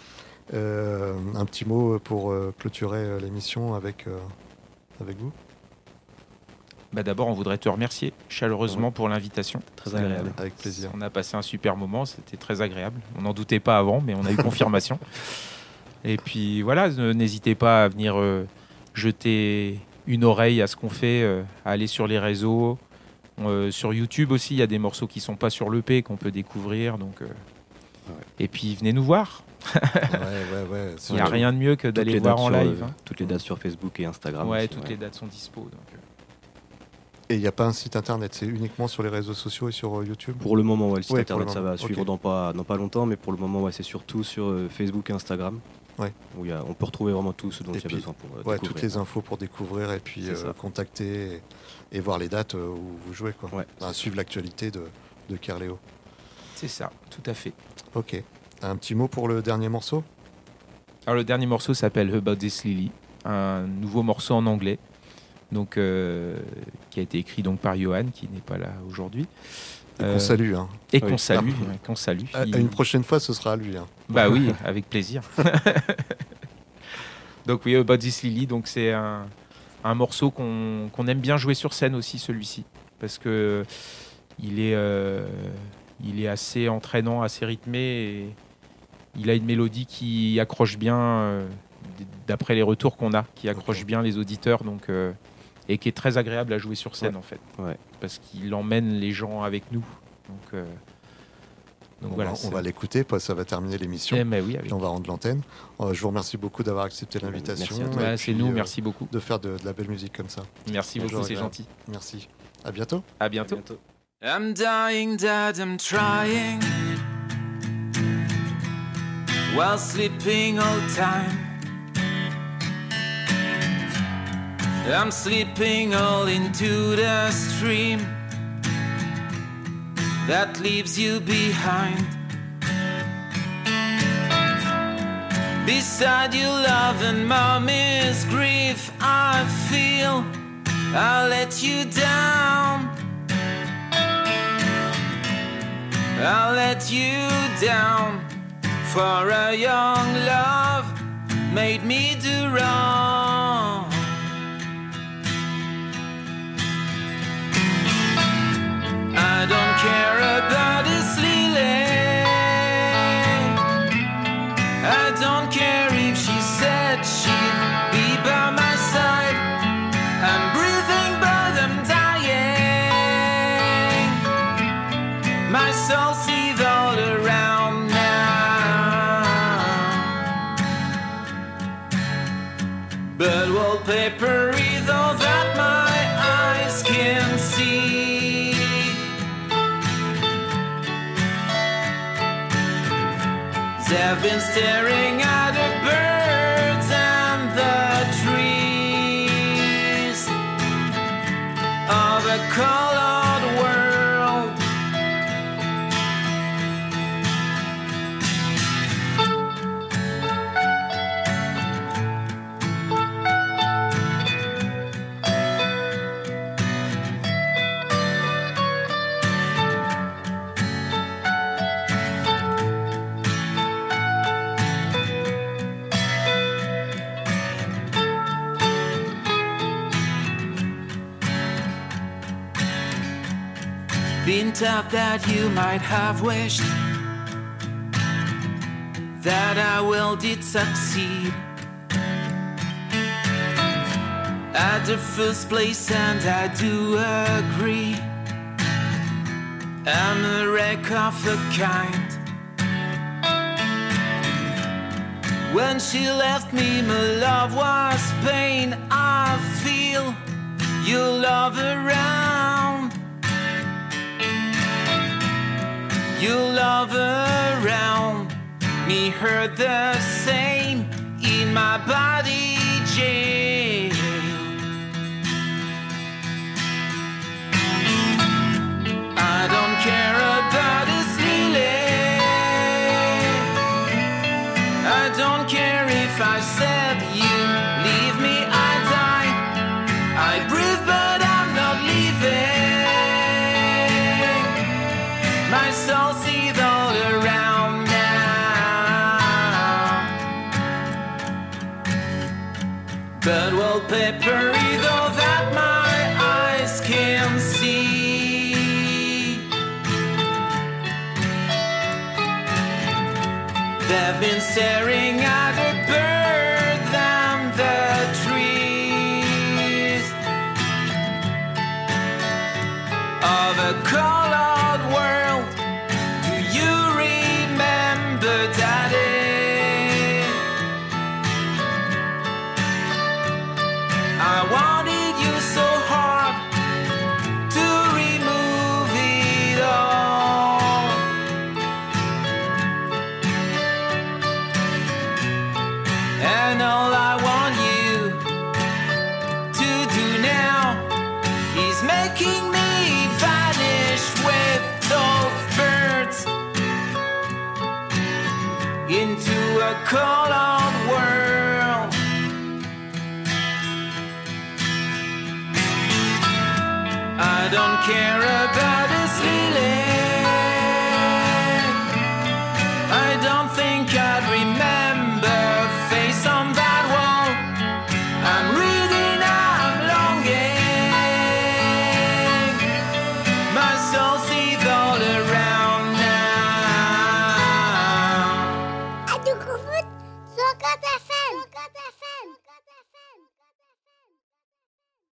Un petit mot pour clôturer l'émission avec vous. D'abord, on voudrait te remercier chaleureusement pour l'invitation. Très agréable. Avec plaisir. On a passé un super moment, c'était très agréable. On n'en doutait pas avant, mais on a eu confirmation. Et puis voilà, n'hésitez pas à venir jeter une oreille à ce qu'on fait, à aller sur les réseaux. Sur YouTube aussi, il y a des morceaux qui ne sont pas sur l'EP qu'on peut découvrir. Donc, Et puis venez nous voir. Ouais. Il n'y a rien de mieux que d'aller voir en live. Toutes les dates sur Facebook et Instagram. Ouais, aussi, toutes les dates sont dispo. Donc, Et il n'y a pas un site internet, c'est uniquement sur les réseaux sociaux et sur YouTube. Pour le moment, le site Ouais, internet, ça va suivre Ok. dans pas longtemps, mais pour le moment, c'est surtout sur Facebook et Instagram. Ouais. Où on peut retrouver vraiment tout ce dont Et il y a puis, besoin pour Ouais, découvrir. toutes les infos pour découvrir et puis C'est ça. contacter et voir les dates où vous jouez. Quoi. Ouais, Suivre l'actualité de Kerléo. c'est ça, tout à fait. Ok. Un petit mot pour le dernier morceau. Alors le dernier morceau s'appelle About This Lily, un nouveau morceau en anglais, donc qui a été écrit donc par Johan, qui n'est pas là aujourd'hui. Et qu'on salue. Hein. Et Oui. qu'on salue, ouais, qu'on salue. Une prochaine fois, ce sera à lui. Hein. Bah oui, avec plaisir. Donc oui, About This Lily, donc c'est un morceau qu'on aime bien jouer sur scène aussi, celui-ci, parce que il est assez entraînant, assez rythmé, et il a une mélodie qui accroche bien, d'après les retours qu'on a, qui accroche bien les auditeurs, donc et qui est très agréable à jouer sur scène en fait, parce qu'il emmène les gens avec nous. Donc voilà. On va l'écouter, ça va terminer l'émission. Oui, Puis on va rendre l'antenne. Je vous remercie beaucoup d'avoir accepté l'invitation. Merci à toi. Et c'est puis, nous, merci beaucoup. de faire de la belle musique comme ça. Merci beaucoup, c'est gentil. Merci. À bientôt. À bientôt. I'm dying, Dad, I'm trying while sleeping all time. I'm sleeping all into the stream that leaves you behind. Beside you, love and mommy's grief, I feel I let you down. I let you down for a young love made me do wrong. I don't care about this Lily. I don't care if she said she'd be by my side. I'm breathing but I'm dying. My soul sees all around now. But wallpaper is all that my eyes can see. They've been staring at the birds and the trees of a colored world. Been tough that you might have wished that I will did succeed at the first place, and I do agree I'm a wreck of a kind. When she left me, my love was pain. I feel your love around. Your love around me hurt the same in my body jail. I don't care about this Lily. I don't care if I said you leave me, I die. I breathe but I'm not leaving. My soul sees all around now. but wallpapery though that my eyes can see. They've been staring at a bird than the trees of a colored world. Do you remember, Daddy? I wanted you so hard to remove it all. And all I want you to do now is making me vanish with those birds into a colored world. I don't care about